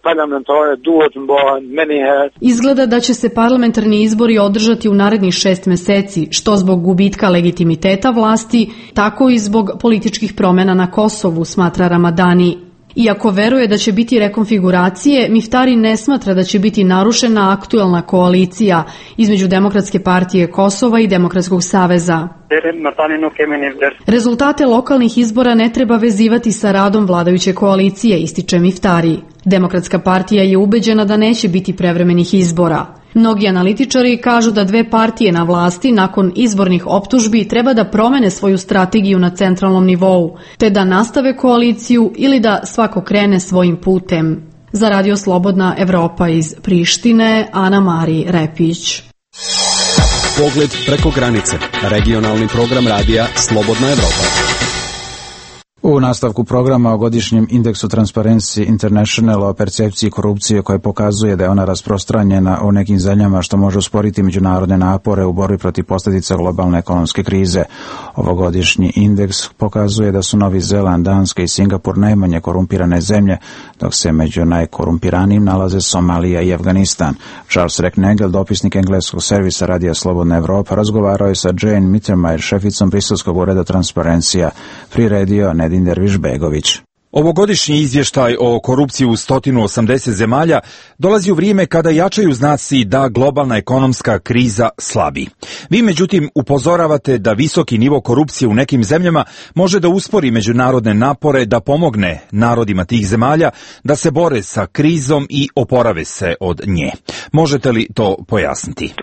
S10: Izgleda da će se parlamentarni izbori održati u narednih šest meseci, što zbog gubitka legitimiteta vlasti, tako i zbog političkih promjena na Kosovu, smatra Ramadani. Iako veruje da će biti rekonfiguracije, Miftari ne smatra da će biti narušena aktuelna koalicija između Demokratske partije Kosova i Demokratskog saveza. Rezultate lokalnih izbora ne treba vezivati sa radom vladajuće koalicije, ističe Miftari. Demokratska partija je ubeđena da neće biti prevremenih izbora. Mnogi analitičari kažu da dve partije na vlasti nakon izbornih optužbi treba da promene svoju strategiju na centralnom nivou, te da nastave koaliciju ili da svako krene svojim putem. Za Radio Slobodna Evropa iz Prištine, Ana Mari Repić.
S3: Pogled preko granice. Regionalni program radija Slobodna Evropa.
S1: U nastavku programa o godišnjem indeksu Transparency International o percepciji korupcije koja pokazuje da je ona rasprostranjena u nekim zemljama što može usporiti međunarodne napore u borbi protiv posljedica globalne ekonomske krize. Ovogodišnji indeks pokazuje da su Novi Zeland, Danska i Singapur najmanje korumpirane zemlje, dok se među najkorumpiranijim nalaze Somalija i Afganistan. Charles Recknagel, dopisnik engleskog servisa Radija Slobodna Evropa, razgovarao je sa Jane Mittermeier, šeficom briselskog ureda Transparencija. Priredio Nedin Derviš-Begović.
S8: Ovogodišnji izvještaj o korupciji u sto osamdeset zemalja dolazi u vrijeme kada jačaju znaci da globalna ekonomska kriza slabi. Vi, međutim, upozoravate da visoki nivo korupcije u nekim zemljama može da uspori međunarodne napore da pomogne narodima tih zemalja da se bore sa krizom i oporave se od nje. Možete li to pojasniti?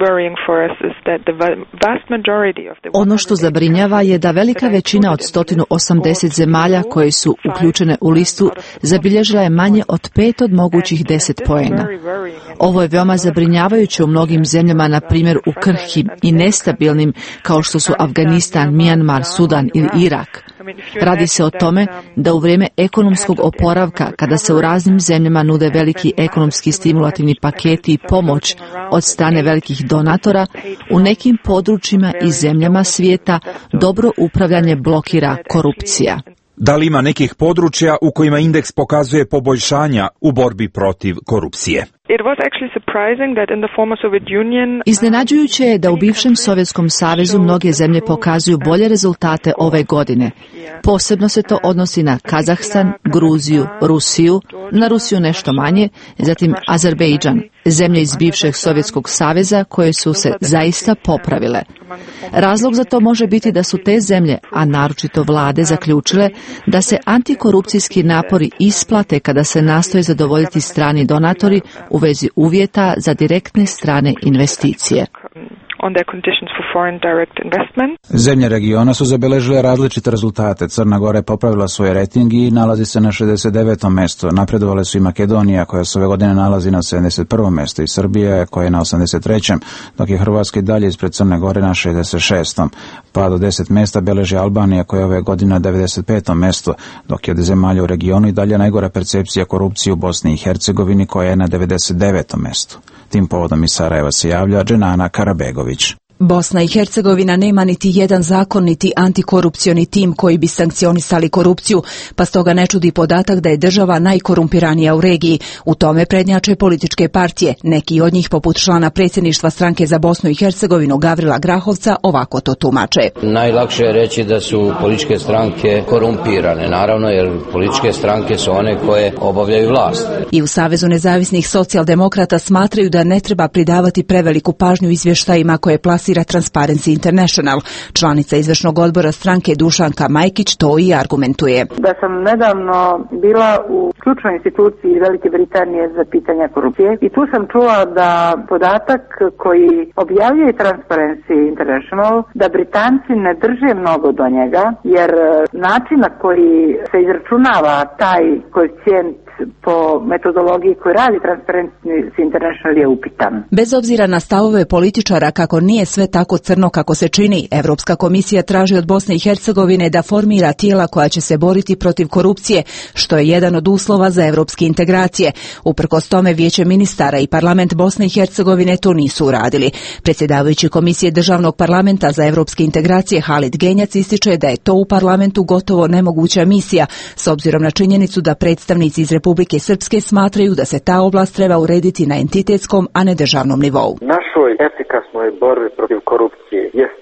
S4: Ono što zabrinjava je da velika većina od sto osamdeset zemalja koje su uključene u listu zabilježila je manje od pet od mogućih deset poena. Ovo je veoma zabrinjavajuće u mnogim zemljama, na primjer u krhkim i nestabilnim kao što su Afganistan, Mijanmar, Sudan ili Irak. Radi se o tome da u vrijeme ekonomskog oporavka, kada se u raznim zemljama nude veliki ekonomski stimulativni paketi i pomoć od strane velikih donatora, u nekim područjima i zemljama svijeta dobro upravljanje blokira korupcija.
S8: Da li ima nekih područja u kojima indeks pokazuje poboljšanja u borbi protiv korupcije?
S4: Iznenađujuće je da u bivšem Sovjetskom savezu mnoge zemlje pokazuju bolje rezultate ove godine. Posebno se to odnosi na Kazahstan, Gruziju, Rusiju, na Rusiju nešto manje, zatim Azerbejdžan, zemlje iz bivšeg Sovjetskog saveza koje su se zaista popravile. Razlog za to može biti da su te zemlje, a naročito vlade, zaključile da se antikorupcijski napori isplate kada se nastoje zadovoljiti strani donatori u vezi uvjeta za direktne strane investicije.
S1: Zemlje regiona su zabeležile različite rezultate. Crna Gora je popravila svoj rating i nalazi se na šezdeset devetom mjestu. Napredovale su i Makedonija, koja se ove godine nalazi na sedamdeset prvom mjestu, i Srbija, koja je na osamdeset trećem dok je Hrvatska i dalje ispred Crne Gore na šezdeset šestom Pad od deset mjesta beleži Albanija, koja je ove godine na devedeset petom mjestu, dok je od zemalja u regionu i dalje najgora percepcija korupcije u Bosni i Hercegovini, koja je na devedeset devetom mjestu. Tim povodom iz Sarajeva se javlja Dženana Karabegović.
S13: Bosna i Hercegovina nema niti jedan zakon niti antikorupcioni tim koji bi sankcionisali korupciju, pa stoga ne čudi podatak da je država najkorumpiranija u regiji. U tome prednjače političke partije. Neki od njih, poput člana predsjedništva stranke za Bosnu i Hercegovinu Gavrila Grahovca, ovako to tumače.
S15: Najlakše je reći da su političke stranke korumpirane, naravno, jer političke stranke su one koje obavljaju vlast.
S13: I u Savezu nezavisnih socijaldemokrata smatraju da ne treba pridavati preveliku pažnju izvještajima koje plasiraju Transparency International. Članica izvršnog odbora stranke Dušanka Majkić to i argumentuje.
S21: Da sam nedavno bila u ključnoj instituciji Velike Britanije za pitanja korupcije i tu sam čula da podatak koji objavljuje Transparency International, da Britanci ne drže mnogo do njega, jer način na koji se izračunava taj koeficijent po metodologiji koju radi Transparency International je upitan.
S13: Bez obzira na stavove političara kako nije sve tako crno kako se čini, Evropska komisija traži od Bosne i Hercegovine da formira tijela koja će se boriti protiv korupcije, što je jedan od uslova za evropske integracije. Uprkos tome, Vijeće ministara i parlament Bosne i Hercegovine to nisu uradili. Predsjedavajući Komisije Državnog parlamenta za evropske integracije Halid Genjac ističe da je to u parlamentu gotovo nemoguća misija, s obzirom na činjenicu da predstavnici iz Republike Srpske smatraju da se ta oblast treba urediti na entitetskom, a ne državnom nivou.
S22: Našoj efikasnoj borbi protiv korupcije je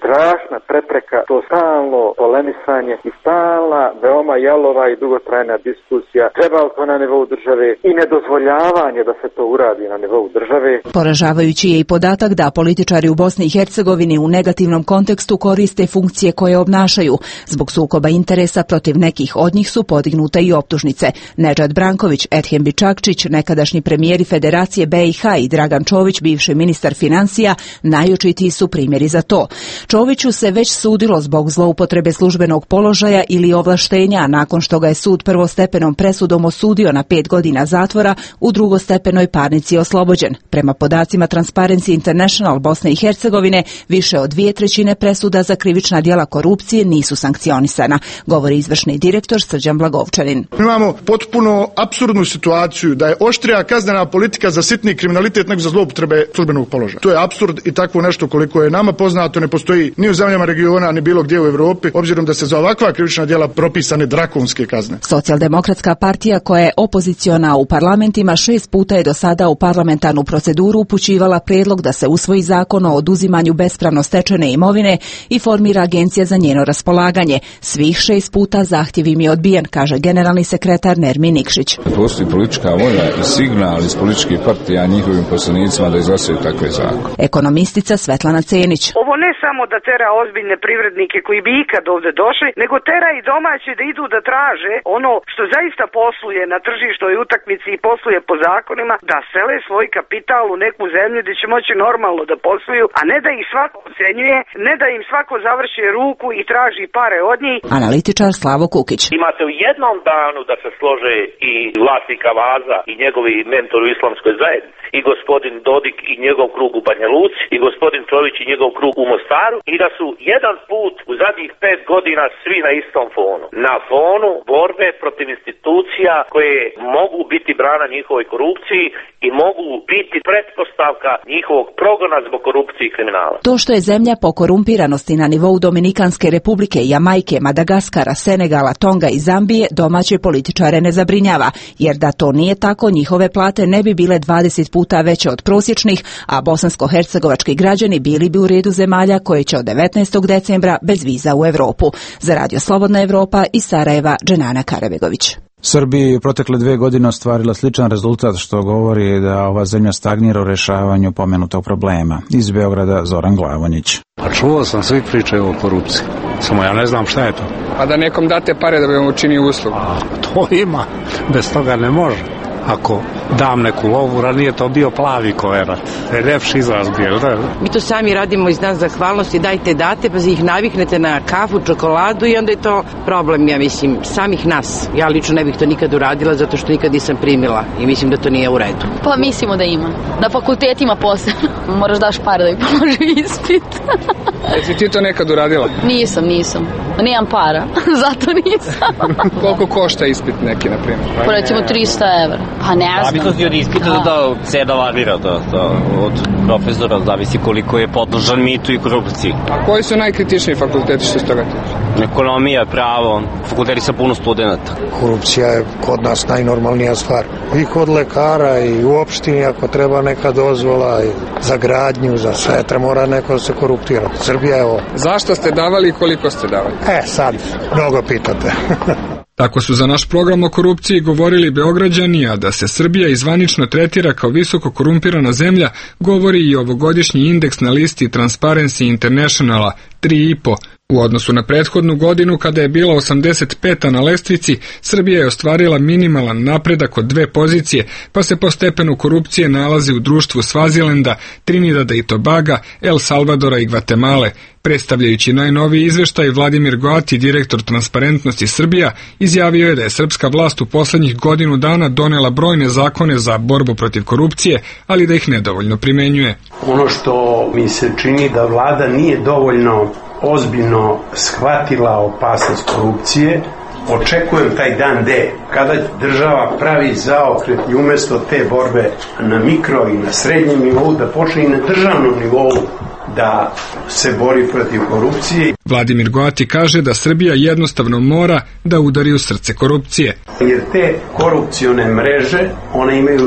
S7: strašna prepreka, to stalno polemisanje i stalna, veoma jalova i dugotrajna diskusija. Treba li to na nivou države i nedozvoljavanje da se to uradi na nivou države.
S13: Poražavajući je i podatak da političari u Bosni i Hercegovini u negativnom kontekstu koriste funkcije koje obnašaju. Zbog sukoba interesa protiv nekih od njih su podignute i optužnice. Nedžad Branković, Edhem Bičakčić, nekadašnji premijeri Federacije B i H i Dragan Čović, bivši ministar financija, najočitiji su primjeri za to. Čoviću se već sudilo zbog zloupotrebe službenog položaja ili ovlaštenja, nakon što ga je sud prvostepenom presudom osudio na pet godina zatvora, u drugostepenoj parnici oslobođen. Prema podacima Transparency International Bosne i Hercegovine, više od dvije trećine presuda za krivična djela korupcije nisu sankcionisana, govori izvršni direktor Srđan Blagovčanin.
S14: Imamo potpuno apsurdnu situaciju da je oštrija kaznena politika za sitni kriminalitet nego za zloupotrebe službenog položaja. To je apsurd i takvo nešto koliko je nama poznato ne postoji ni u zemljama regiona ni bilo gdje u Europi, obzirom da se za ovakva krivična djela propisane drakonske kazne.
S13: Socijaldemokratska partija koja je opoziciona u parlamentima šest puta je do sada u parlamentarnu proceduru upućivala prijedlog da se usvoji zakon o oduzimanju bespravno stečene imovine i formira agencija za njeno raspolaganje. Svih šest puta zahtjev im je odbijen, kaže generalni sekretar Nermin Nikšić.
S20: Postoji politička volja i signal iz političkih partija njihovim poslanicima da izglasaju takve zakone.
S13: Ekonomistica Svetlana Cenić.
S22: Ovo ne samo da tera ozbiljne privrednike koji bi ikad ovdje došli, nego tera i domaće da idu da traže ono što zaista posluje na tržištu i utakmici i posluje po zakonima, da sele svoj kapital u neku zemlju gdje će moći normalno da posluju, a ne da ih svako ocenjuje, ne da im svako završi ruku i traži pare od njih.
S13: Analitičar Slavo Kukić.
S23: Imate u jednom danu da se slože i vlasnika Vaza i njegovi mentori u islamskoj zajednici, i gospodin Dodik i njegov krug u Banja Luci, i gospodin Čović i njegov krug u Mostaru, i da su jedan put u zadnjih pet godina svi na istom fonu. Na fonu borbe protiv institucija koje mogu biti brana njihovoj korupciji i mogu biti pretpostavka njihovog progona zbog korupcije i kriminala.
S13: To što je zemlja po korumpiranosti na nivou Dominikanske republike, Jamajke, Madagaskara, Senegala, Tonga i Zambije domaće političare ne zabrinjava, jer da to nije tako, njihove plate ne bi bile dvadeset puta veće od prosječnih, a bosansko-hercegovački građani bili bi u redu zemalja koje će od devetnaestog decembra bez viza u Europu. Za Radio Slobodna Evropa iz Sarajeva, Dženana Karabegović.
S1: Srbiji je protekle dve godine ostvarila sličan rezultat, što govori da ova zemlja stagnira u rješavanju pomenutog problema. Iz Beograda Zoran Glavonjić.
S12: Pa čuo sam, svi pričaju o korupciji. Samo ja ne znam šta je to.
S16: A da nekom date pare da bi vam učinio uslugu.
S12: A, to ima. Bez toga ne može. Ako dam neku lovu, ranije to bio plavi koverat. Ljepši izraz bio, da?
S24: Mi to sami radimo iz nas zahvalnosti, dajte date, pa ih naviknete na kafu, čokoladu i onda je to problem, ja mislim, samih nas. Ja lično ne bih to nikad uradila zato što nikad nisam primila i mislim da to nije u redu.
S17: Pa mislimo da ima. Na fakultetima posebno. Moraš daš pare da bi položi ispit.
S16: Jesi ti to nekad uradila?
S17: Nisam, nisam. Nijem para, zato nisam.
S16: Koliko košta ispit neki, na primjer?
S17: Pa recimo tristo evra. Pa ne znam.
S25: Zavisnosti od ispita da, da cena varira da, da, od profesora, zavisi koliko je podložan mitu i korupciji.
S16: A koji su najkritičniji fakulteti što se toga tiče?
S25: Ekonomija, pravo, fakulteti sa puno studenta.
S27: Korupcija je kod nas najnormalnija stvar. I kod lekara i u opštini ako treba neka dozvola za gradnju, za sve, treba mora neko se koruptira. Srbija je ovo.
S16: Zašto ste davali i koliko ste davali?
S27: E, sad, mnogo pitate.
S28: Tako su za naš program o korupciji govorili Beograđani, a da se Srbija izvanično tretira kao visoko korumpirana zemlja, govori i ovogodišnji indeks na listi Transparency Internationala, tri i po. U odnosu na prethodnu godinu, kada je bila osamdeset peta na lestvici, Srbija je ostvarila minimalan napredak od dve pozicije, pa se po stepenu korupcije nalazi u društvu Svazilenda, Trinidada i Tobaga, El Salvadora i Gvatemale. Predstavljajući najnoviji izveštaj, Vladimir Goati, direktor Transparentnosti Srbija, izjavio je da je srpska vlast u posljednjih godinu dana donela brojne zakone za borbu protiv korupcije, ali da ih nedovoljno primenjuje.
S29: Ono što mi se čini da vlada nije dovoljno ozbiljno shvatila opasnost korupcije, očekujem taj dan D, kada država pravi zaokret i umjesto te borbe na mikro i na srednjem nivou, da počne i na državnom nivou da se bori protiv korupcije.
S28: Vladimir Goati kaže da Srbija jednostavno mora da udari u srce korupcije.
S29: Jer te korupcione mreže, one imaju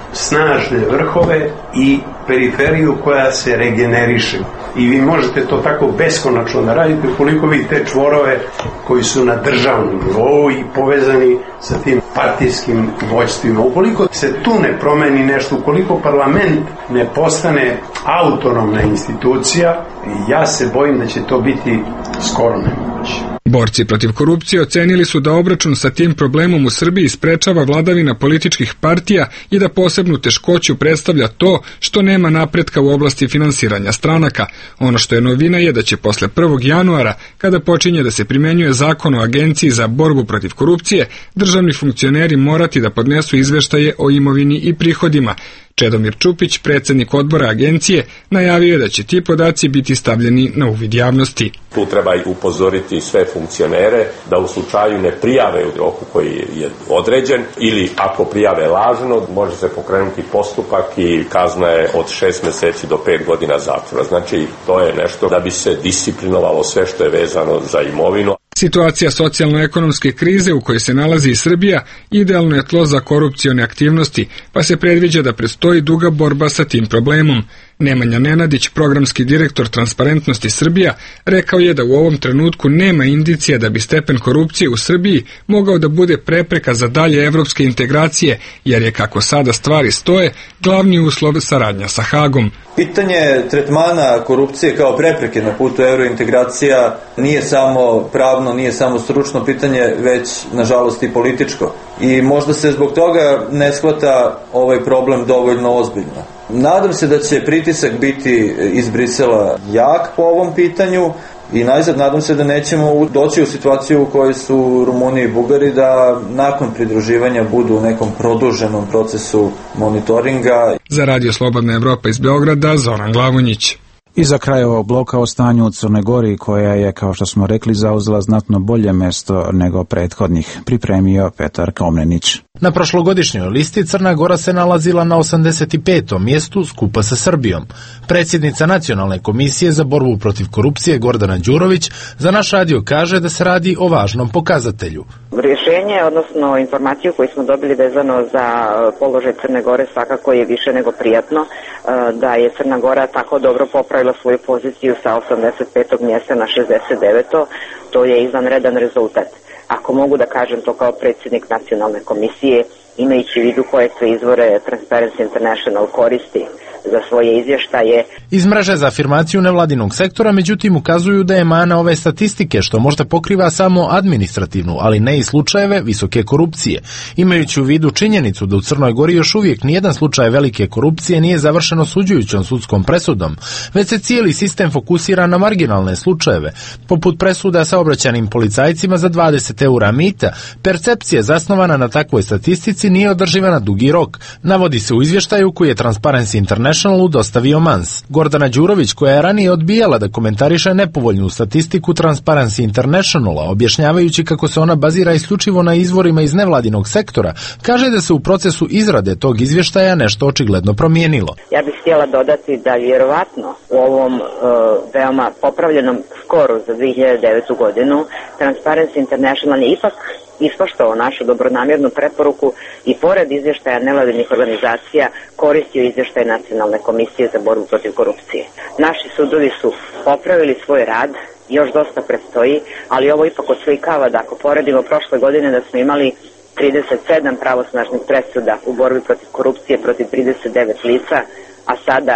S29: snažne vrhove i periferiju koja se regeneriše. I vi možete to tako beskonačno da radite ukoliko vi te čvorove koji su na državnom nivou i povezani sa tim partijskim vođstvima. Ukoliko se tu ne promeni nešto, ukoliko parlament ne postane autonomna institucija, ja se bojim da će to biti skoro nemoguće.
S28: Borci protiv korupcije ocenili su da obračun sa tim problemom u Srbiji sprečava vladavina političkih partija i da posebnu teškoću predstavlja to što nema napretka u oblasti finansiranja stranaka. Ono što je novina je da će posle prvog januara, kada počinje da se primenjuje zakon o Agenciji za borbu protiv korupcije, državni funkcioneri morati da podnesu izveštaje o imovini i prihodima. Čedomir Čupić, predsjednik odbora agencije, najavio je da će ti podaci biti stavljeni na uvid javnosti.
S2: Tu treba i upozoriti sve funkcionere da u slučaju ne prijave u roku koji je određen ili ako prijave lažno, može se pokrenuti postupak i kazna je od šest meseci do pet godina zatvora. Znači, to je nešto da bi se disciplinovalo sve što je vezano za imovinu.
S28: Situacija socijalno-ekonomske krize u kojoj se nalazi i Srbija idealno je tlo za korupcione aktivnosti, pa se predviđa da predstoji duga borba sa tim problemom. Nemanja Nenadić, programski direktor Transparentnosti Srbija, rekao je da u ovom trenutku nema indicija da bi stepen korupcije u Srbiji mogao da bude prepreka za dalje evropske integracije, jer je, kako sada stvari stoje, glavni uslov saradnja sa Hagom.
S5: Pitanje tretmana korupcije kao prepreke na putu eurointegracija nije samo pravno, nije samo stručno pitanje, već nažalost i političko. I možda se zbog toga ne shvata ovaj problem dovoljno ozbiljno. Nadam se da će pritisak biti iz Brisela jak po ovom pitanju i najzad nadam se da nećemo doći u situaciju u kojoj su Rumuni i Bugari da nakon pridruživanja budu u nekom produženom procesu monitoringa.
S28: Za Radio Slobodna Evropa iz Beograda, Zoran Glavonjić.
S1: I za kraj ovog bloka o stanju u Crnoj Gori, koja je, kao što smo rekli, zauzela znatno bolje mesto nego prethodnih, pripremio Petar Komnenić.
S6: Na prošlogodišnjoj listi Crna Gora se nalazila na osamdeset petom mjestu skupa sa Srbijom. Predsjednica Nacionalne komisije za borbu protiv korupcije Gordana Đurović za naš radio kaže da se radi o važnom pokazatelju.
S9: Rješenje, odnosno informaciju koju smo dobili vezano za položaj Crne Gore svakako je više nego prijatno, da je Crna Gora tako dobro popravila svoju poziciju sa osamdeset petog mjesta na šezdeset deveto To je izvanredan rezultat. Ako mogu da kažem to kao predsjednik Nacionalne komisije, imajući u vidu koje sve izvore Transparency International koristi za svoje izvještaje.
S6: Iz mreže za afirmaciju nevladinog sektora, međutim, ukazuju da je mana ove statistike, što možda pokriva samo administrativnu, ali ne i slučajeve visoke korupcije. Imajući u vidu činjenicu da u Crnoj Gori još uvijek nijedan slučaj velike korupcije nije završen osuđujućom sudskom presudom, već se cijeli sistem fokusira na marginalne slučajeve, poput presuda saobraćajnim policajcima za dvadeset eura mita, percepcija zasnovana na takvoj statistici nije održiva na dugi rok, navodi se u izvještaju koji je Transparency International dostavio Mans. Gordana Đurović, koja je ranije odbijala da komentariše nepovoljnu statistiku Transparency Internationala, objašnjavajući kako se ona bazira isključivo na izvorima iz nevladinog sektora, kaže da se u procesu izrade tog izvještaja nešto očigledno promijenilo.
S9: Ja bih htjela dodati da vjerovatno u ovom uh, veoma popravljenom skoru za dvije hiljade devetu godinu Transparency International je ipak ispoštovao našu dobronamjernu preporuku i pored izvještaja nevladinih organizacija koristio izvještaj Nacionalne komisije za borbu protiv korupcije. Naši sudovi su popravili svoj rad, još dosta predstoji, ali ovo ipak oslikava da ako poredimo prošle godine da smo imali trideset sedam pravosnažnih presuda u borbi protiv korupcije protiv trideset devet lica, a sada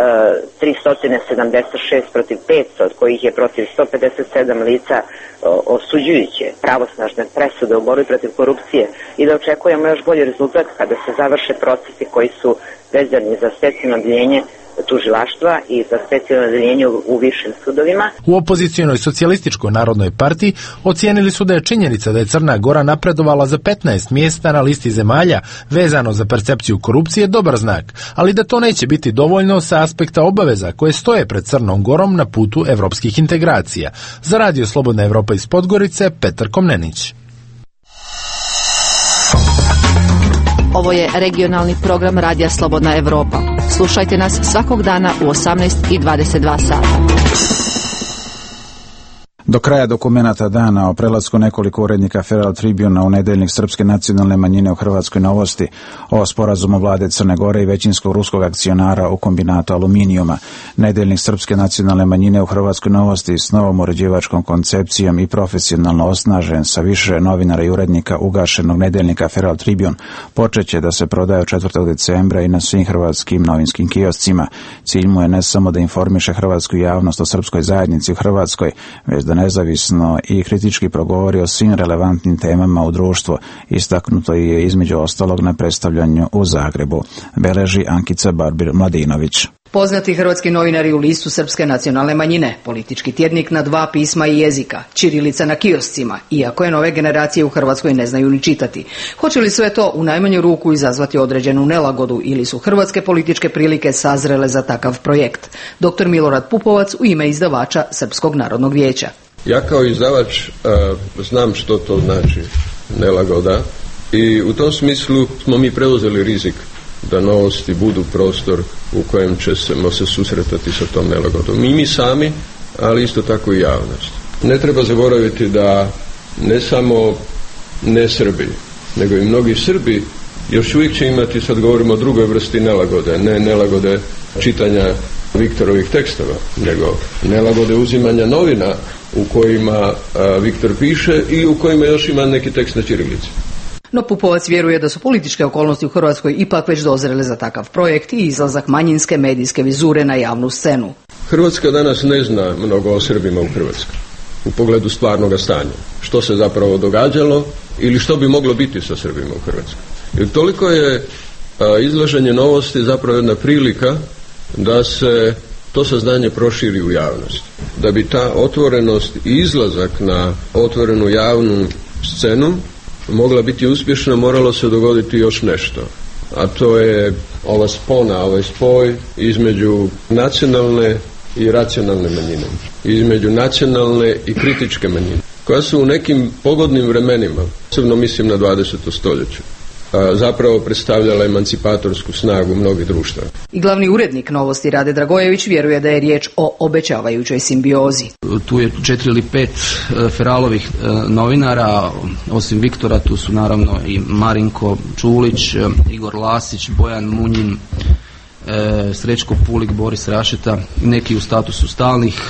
S9: tristo sedamdeset šest protiv petsto, od kojih je protiv sto pedeset sedam lica osuđujuće pravosnažne presude u borbi protiv korupcije i da očekujemo još bolji rezultat kada se završe procesi koji su vezani za specijalno odeljenje tužilaštva i za specijalno odeljenje u višim sudovima.
S6: U opozicijonoj socijalističkoj narodnoj partiji ocijenili su da je činjenica da je Crna Gora napredovala za petnaest mjesta na listi zemalja vezano za percepciju korupcije dobar znak, ali da to neće biti dovoljno sa aspekta obaveza koje stoje pred Crnom Gorom na putu evropskih integracija. Za Radio Slobodna Evropa iz Podgorice, Petar Komnenić.
S4: Ovo je regionalni program Radija Slobodna Evropa. Slušajte nas svakog dana u osamnaest i dvadeset dva sata.
S1: Do kraja dokumenata dana o prelasku nekoliko urednika Feral Tribuna u nedeljnik srpske nacionalne manjine u Hrvatskoj Novosti, o sporazumu vlade Crne Gore i većinskog ruskog akcionara u kombinatu aluminijuma, nedeljnik srpske nacionalne manjine u Hrvatskoj Novosti s novom uređivačkom koncepcijom i profesionalno osnažen sa više novinara i urednika ugašenog nedeljnika Feral Tribune počeće da se prodaje od četvrtog decembra i na svim hrvatskim novinskim kioscima. Cilj mu je ne samo da informiše hrvatsku javnost o srpskoj zajednici u Hrvatskoj, već da nezavisno i kritički progovori o svim relevantnim temama u društvu. Istaknuto je između ostalog na predstavljanju u Zagrebu, beleži Ankica Barbir-Mladinović.
S3: Poznati hrvatski novinari u listu srpske nacionalne manjine, politički tjednik na dva pisma i jezika, ćirilica na kioscima, iako je nove generacije u Hrvatskoj ne znaju ni čitati. Hoće li sve to u najmanju ruku izazvati određenu nelagodu ili su hrvatske političke prilike sazrele za takav projekt? Doktor Milorad Pupovac u ime izdavača Srpskog narodnog vijeća.
S8: Ja kao izdavač uh, znam što to znači nelagoda i u tom smislu smo mi preuzeli rizik da novosti budu prostor u kojem ćemo se susretati sa tom nelagodom. I mi sami, ali isto tako i javnost. Ne treba zaboraviti da ne samo ne Srbi, nego i mnogi Srbi još uvijek će imati, sad govorimo o drugoj vrsti nelagode, ne nelagode čitanja Viktorovih tekstova, nego nelagode uzimanja novina u kojima a, Viktor piše i u kojima još ima neki tekst na ćirilici.
S3: No Pupovac vjeruje da su političke okolnosti u Hrvatskoj ipak već dozrele za takav projekt i izlazak manjinske medijske vizure na javnu scenu.
S8: Hrvatska danas ne zna mnogo o Srbima u Hrvatskoj u pogledu stvarnog stanja. Što se zapravo događalo ili što bi moglo biti sa Srbima u Hrvatskoj. Jer toliko je a, izlaženje novosti zapravo jedna prilika da se to saznanje proširi u javnost. Da bi ta otvorenost i izlazak na otvorenu javnu scenu mogla biti uspješna, moralo se dogoditi još nešto. A to je ova spona, ovaj spoj između nacionalne i racionalne manjine. Između nacionalne i kritičke manjine. Koja su u nekim pogodnim vremenima, posebno mislim na dvadeseto stoljeće, zapravo predstavljala emancipatorsku snagu mnogih društva.
S3: I glavni urednik Novosti Rade Dragojević vjeruje da je riječ o obećavajućoj simbiozi.
S10: Tu je četiri ili pet Feralovih novinara, osim Viktora tu su naravno i Marinko Čulić, Igor Lasić, Bojan Munjin, Srećko Pulik, Boris Rašeta, neki u statusu stalnih,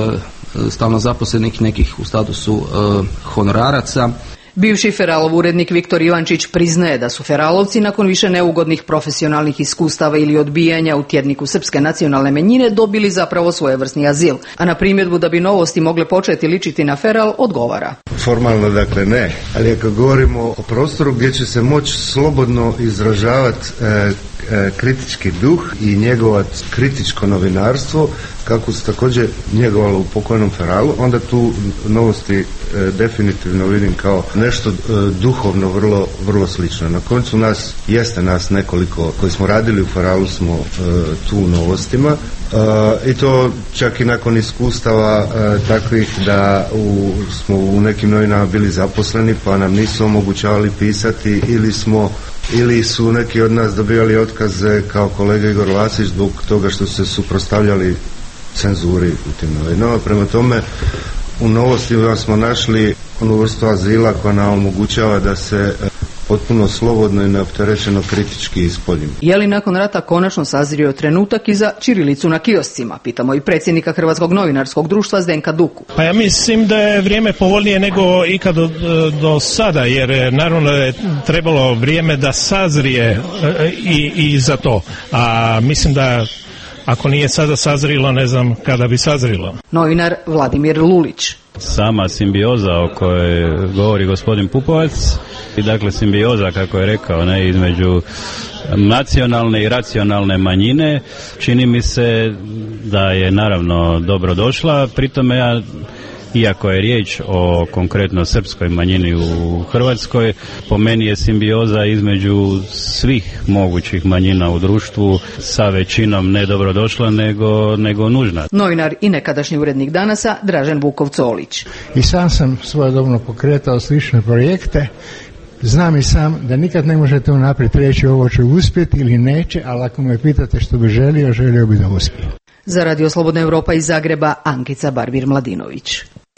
S10: stalno zaposlenih, nekih u statusu honoraraca.
S3: Bivši Feralov urednik Viktor Ivančić priznaje da su Feralovci nakon više neugodnih profesionalnih iskustava ili odbijanja u tjedniku srpske nacionalne manjine dobili zapravo svojevrsni azil, a na primjedbu da bi novosti mogle početi ličiti na Feral odgovara.
S11: Formalno dakle ne, ali ako govorimo o prostoru gdje će se moći slobodno izražavati e, e, kritički duh i njegovati kritičko novinarstvo, kako se također njegovalo u pokojnom Feralu, onda tu novosti e, definitivno vidim kao nešto e, duhovno vrlo, vrlo slično. Na koncu nas, jeste nas nekoliko koji smo radili u Feralu, smo e, tu u novostima e, i to čak i nakon iskustava e, takvih da u, smo u nekim novinama bili zaposleni pa nam nisu omogućavali pisati ili smo ili su neki od nas dobivali otkaze kao kolega Igor Lasić zbog toga što su se suprotstavljali cenzuri u tim novinama. Prema tome, u novostima smo našli onu vrstu azila koja nam omogućava da se potpuno slobodno i neopterećeno kritički ispoljimo.
S3: Je li nakon rata konačno sazrio trenutak i za ćirilicu na kioscima? Pitamo i predsjednika Hrvatskog novinarskog društva Zdenka Duku.
S15: Pa ja mislim da je vrijeme povoljnije nego ikad do, do sada, jer naravno je trebalo vrijeme da sazrije i, i za to. A mislim da ako nije sada sazrilo, ne znam kada bi sazrilo.
S3: Novinar Vladimir Lulić.
S18: Sama simbioza o kojoj govori gospodin Pupovac i dakle simbioza, kako je rekao, ne, između nacionalne i racionalne manjine, čini mi se da je naravno dobro došla. Pritome ja, iako je riječ o konkretno srpskoj manjini u Hrvatskoj, po meni je simbioza između svih mogućih manjina u društvu sa većinom ne dobro došla, nego, nego nužna.
S3: Novinar i nekadašnji urednik Danasa Dražen Vukov-Colić.
S19: I sam sam svojedobno pokretao slične projekte. Znam i sam da nikad ne možete unaprijed reći ovo će uspjeti ili neće, ali ako me pitate što bi želio, želio bi da uspije.
S3: Za Radio Slobodna Europa iz Zagreba, Ankica Barbir-Mladinović.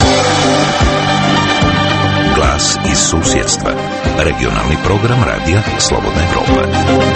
S7: Glas iz susjedstva. Regionalni program radija Slobodna Evropa.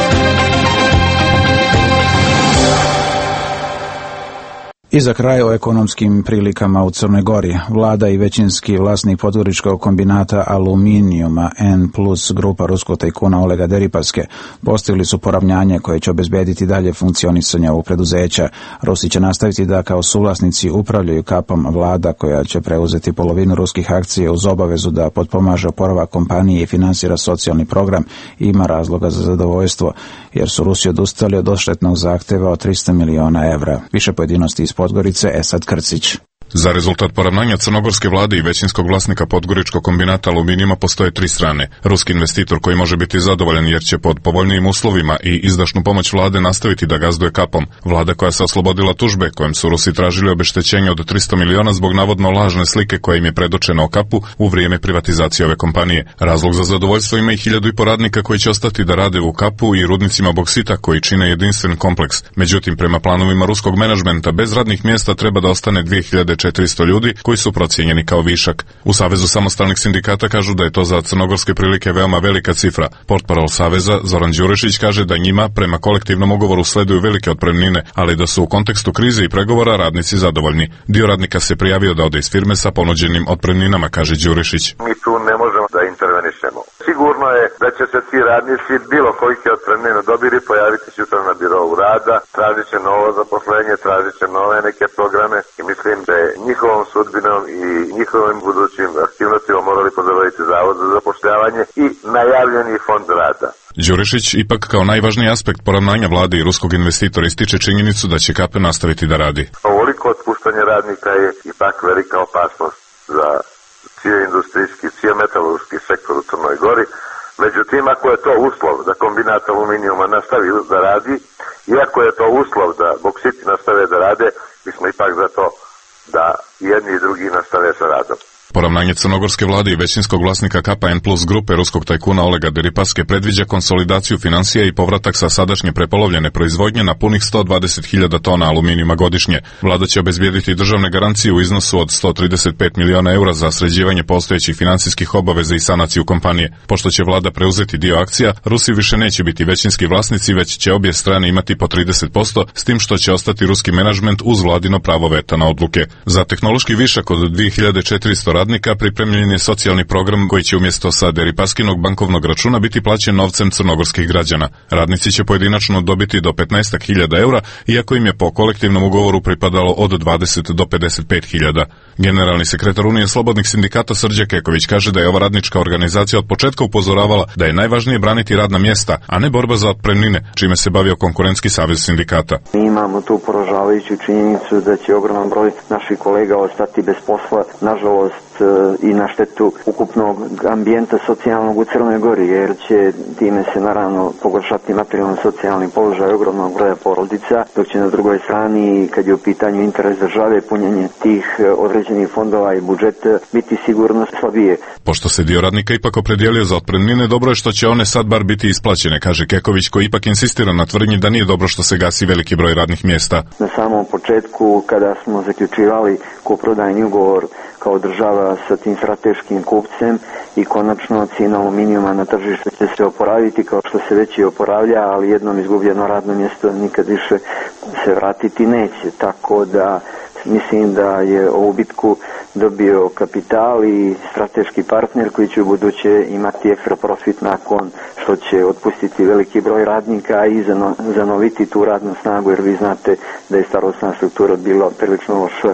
S1: I za kraj o ekonomskim prilikama u Crnoj Gori. Vlada i većinski vlasnik podgoričkog kombinata aluminijuma N plus grupa ruskog tajkuna Olega Deripaske postigli su poravnjanje koje će obezbediti dalje funkcionisanje ovog preduzeća. Rusi će nastaviti da kao suvlasnici upravljaju kapom. Vlada koja će preuzeti polovinu ruskih akcija uz obavezu da potpomaže oporavak kompanije i finansira socijalni program ima razloga za zadovoljstvo, jer su Rusi odustali od odštetnog zahteva od trista miliona evra. Više pojedinosti iz Podgorice, Esad Krcić.
S12: Za rezultat poravnanja crnogorske vlade i većinskog vlasnika podgoričkog kombinata aluminijuma postoje tri strane. Ruski investitor koji može biti zadovoljan jer će pod povoljnijim uslovima i izdašnu pomoć vlade nastaviti da gazduje kapom. Vlada koja se oslobodila tužbe kojom su Rusi tražili obeštećenje od trista miliona zbog navodno lažne slike koja im je predočena o kapu u vrijeme privatizacije ove kompanije. Razlog za zadovoljstvo ima i hiljadu i po radnika koji će ostati da rade u kapu i rudnicima boksita koji čine jedinstven kompleks. Međutim, prema planovima ruskog menadžmenta bez radnih mjesta treba da ostane dvije hiljade četiristo ljudi koji su procijenjeni kao višak. U Savezu samostalnih sindikata kažu da je to za crnogorske prilike veoma velika cifra. Portparol Saveza Zoran Đurišić kaže da njima prema kolektivnom ugovoru sleduju velike otpremnine, ali da su u kontekstu krize i pregovora radnici zadovoljni. Dio radnika se prijavio da ode iz firme sa ponuđenim otpremninama, kaže Đurišić.
S13: Mi tu ne možemo da intervenišemo. Sigurno je da će se ti radnici bilo kolike otpremnine dobili pojaviti sutra na birovu rada, tražit će novo zaposlenje, tražit će nove neke programe i mislim da je njihovom sudbinom i njihovim budućim aktivnostima morali pozabaviti Zavod za zapošljavanje i najavljeni fond rada.
S12: Đurišić ipak kao najvažniji aspekt poravnanja vlade i ruskog investitora ističe činjenicu da će K P nastaviti da radi.
S13: Ovoliko otpuštanje radnika je ipak velika opasnost za cijeli industrijski, cijeli metalurški sektor u Crnoj Gori. Međutim, ako je to uslov da kombinat aluminijuma nastavi da radi, iako je to uslov da boksiti nastave da rade, mi smo ipak za to da jedni i drugi nastave sa radom.
S12: Poravnanje crnogorske vlade i većinskog vlasnika K N plus grupe ruskog tajkuna Olega Deripaske predviđa konsolidaciju financija i povratak sa sadašnje prepolovljene proizvodnje na punih sto dvadeset hiljada tona aluminijuma godišnje. Vlada će obezbijediti državne garancije u iznosu od sto trideset pet miliona eura za sređivanje postojećih finansijskih obaveza i sanaciju kompanije. Pošto će vlada preuzeti dio akcija, Rusi više neće biti većinski vlasnici, već će obje strane imati po trideset posto, s tim što će ostati ruski menadžment uz vladino pravo veta na odluke. Za tehnološki višak od dvije hiljade četiristo radnika pripremljen je socijalni program koji će umjesto sa Deripaskinog bankovnog računa biti plaćen novcem crnogorskih građana. Radnici će pojedinačno dobiti do petnaest hiljada eura, iako im je po kolektivnom ugovoru pripadalo od dvadeset do pedeset pet hiljada. Generalni sekretar Unije slobodnih sindikata Srđa Keković kaže da je ova radnička organizacija od početka upozoravala da je najvažnije braniti radna mjesta, a ne borba za otpremnine, čime se bavio Konkurentski savez sindikata.
S14: Mi imamo tu poražavajuću činjenicu da će ogroman broj naših kolega ostati bez posla, nažalost i na štetu ukupnog ambijenta socijalnog u Crnoj Gori, jer će time se naravno pogoršati materijalno-socijalni položaj ogromnog broja porodica, dok će na drugoj strani, kad je u pitanju interes države, punjenje tih određenih fondova i budžeta biti sigurno slabije.
S12: Pošto se dio radnika ipak opredijelio za otpremnine, dobro je što će one sad bar biti isplaćene, kaže Keković, koji ipak insistira na tvrdnji da nije dobro što se gasi veliki broj radnih mjesta.
S14: Na samom početku, kada smo zaključivali kuprodajni ugovor kao država sa tim strateškim kupcem i konačno cijena aluminijuma na tržištu će se oporaviti kao što se već i oporavlja, ali jednom izgubljeno radno mjesto nikad više se vratiti neće. Tako da mislim da je ovu bitku dobio kapital i strateški partner koji će u buduće imati ekstra profit nakon što će otpustiti veliki broj radnika i zanoviti tu radnu snagu, jer vi znate da je starosna struktura bila prilično loša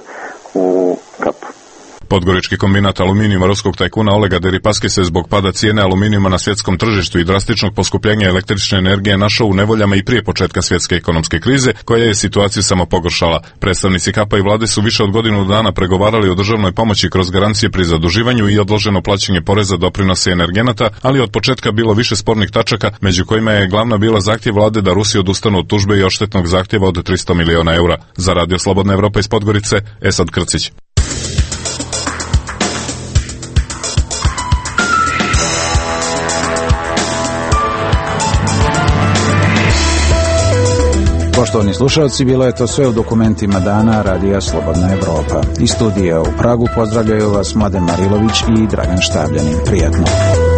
S14: u kapu.
S12: Podgorički kombinat aluminijuma ruskog tajkuna Olega Deripaske se zbog pada cijene aluminijuma na svjetskom tržištu i drastičnog poskupljenja električne energije našao u nevoljama i prije početka svjetske ekonomske krize, koja je situaciju samo pogoršala. Predstavnici K P i vlade su više od godinu dana pregovarali o državnoj pomoći kroz garancije pri zaduživanju i odloženo plaćanje poreza, doprinosa i energenata, ali od početka bilo više spornih tačaka, među kojima je glavna bila zahtjev vlade da Rusi odustanu od tužbe i odštetnog zahtjeva od tristo miliona eura. Za Radio Slobodna Evropa iz Podgorice, Esad Krcić.
S1: Poštovani slušalci, bilo je to sve u dokumentima dana Radija Slobodna Evropa. Iz studija u Pragu pozdravljaju vas Mladen Marilović i Dragan Štabljanin. Prijatno.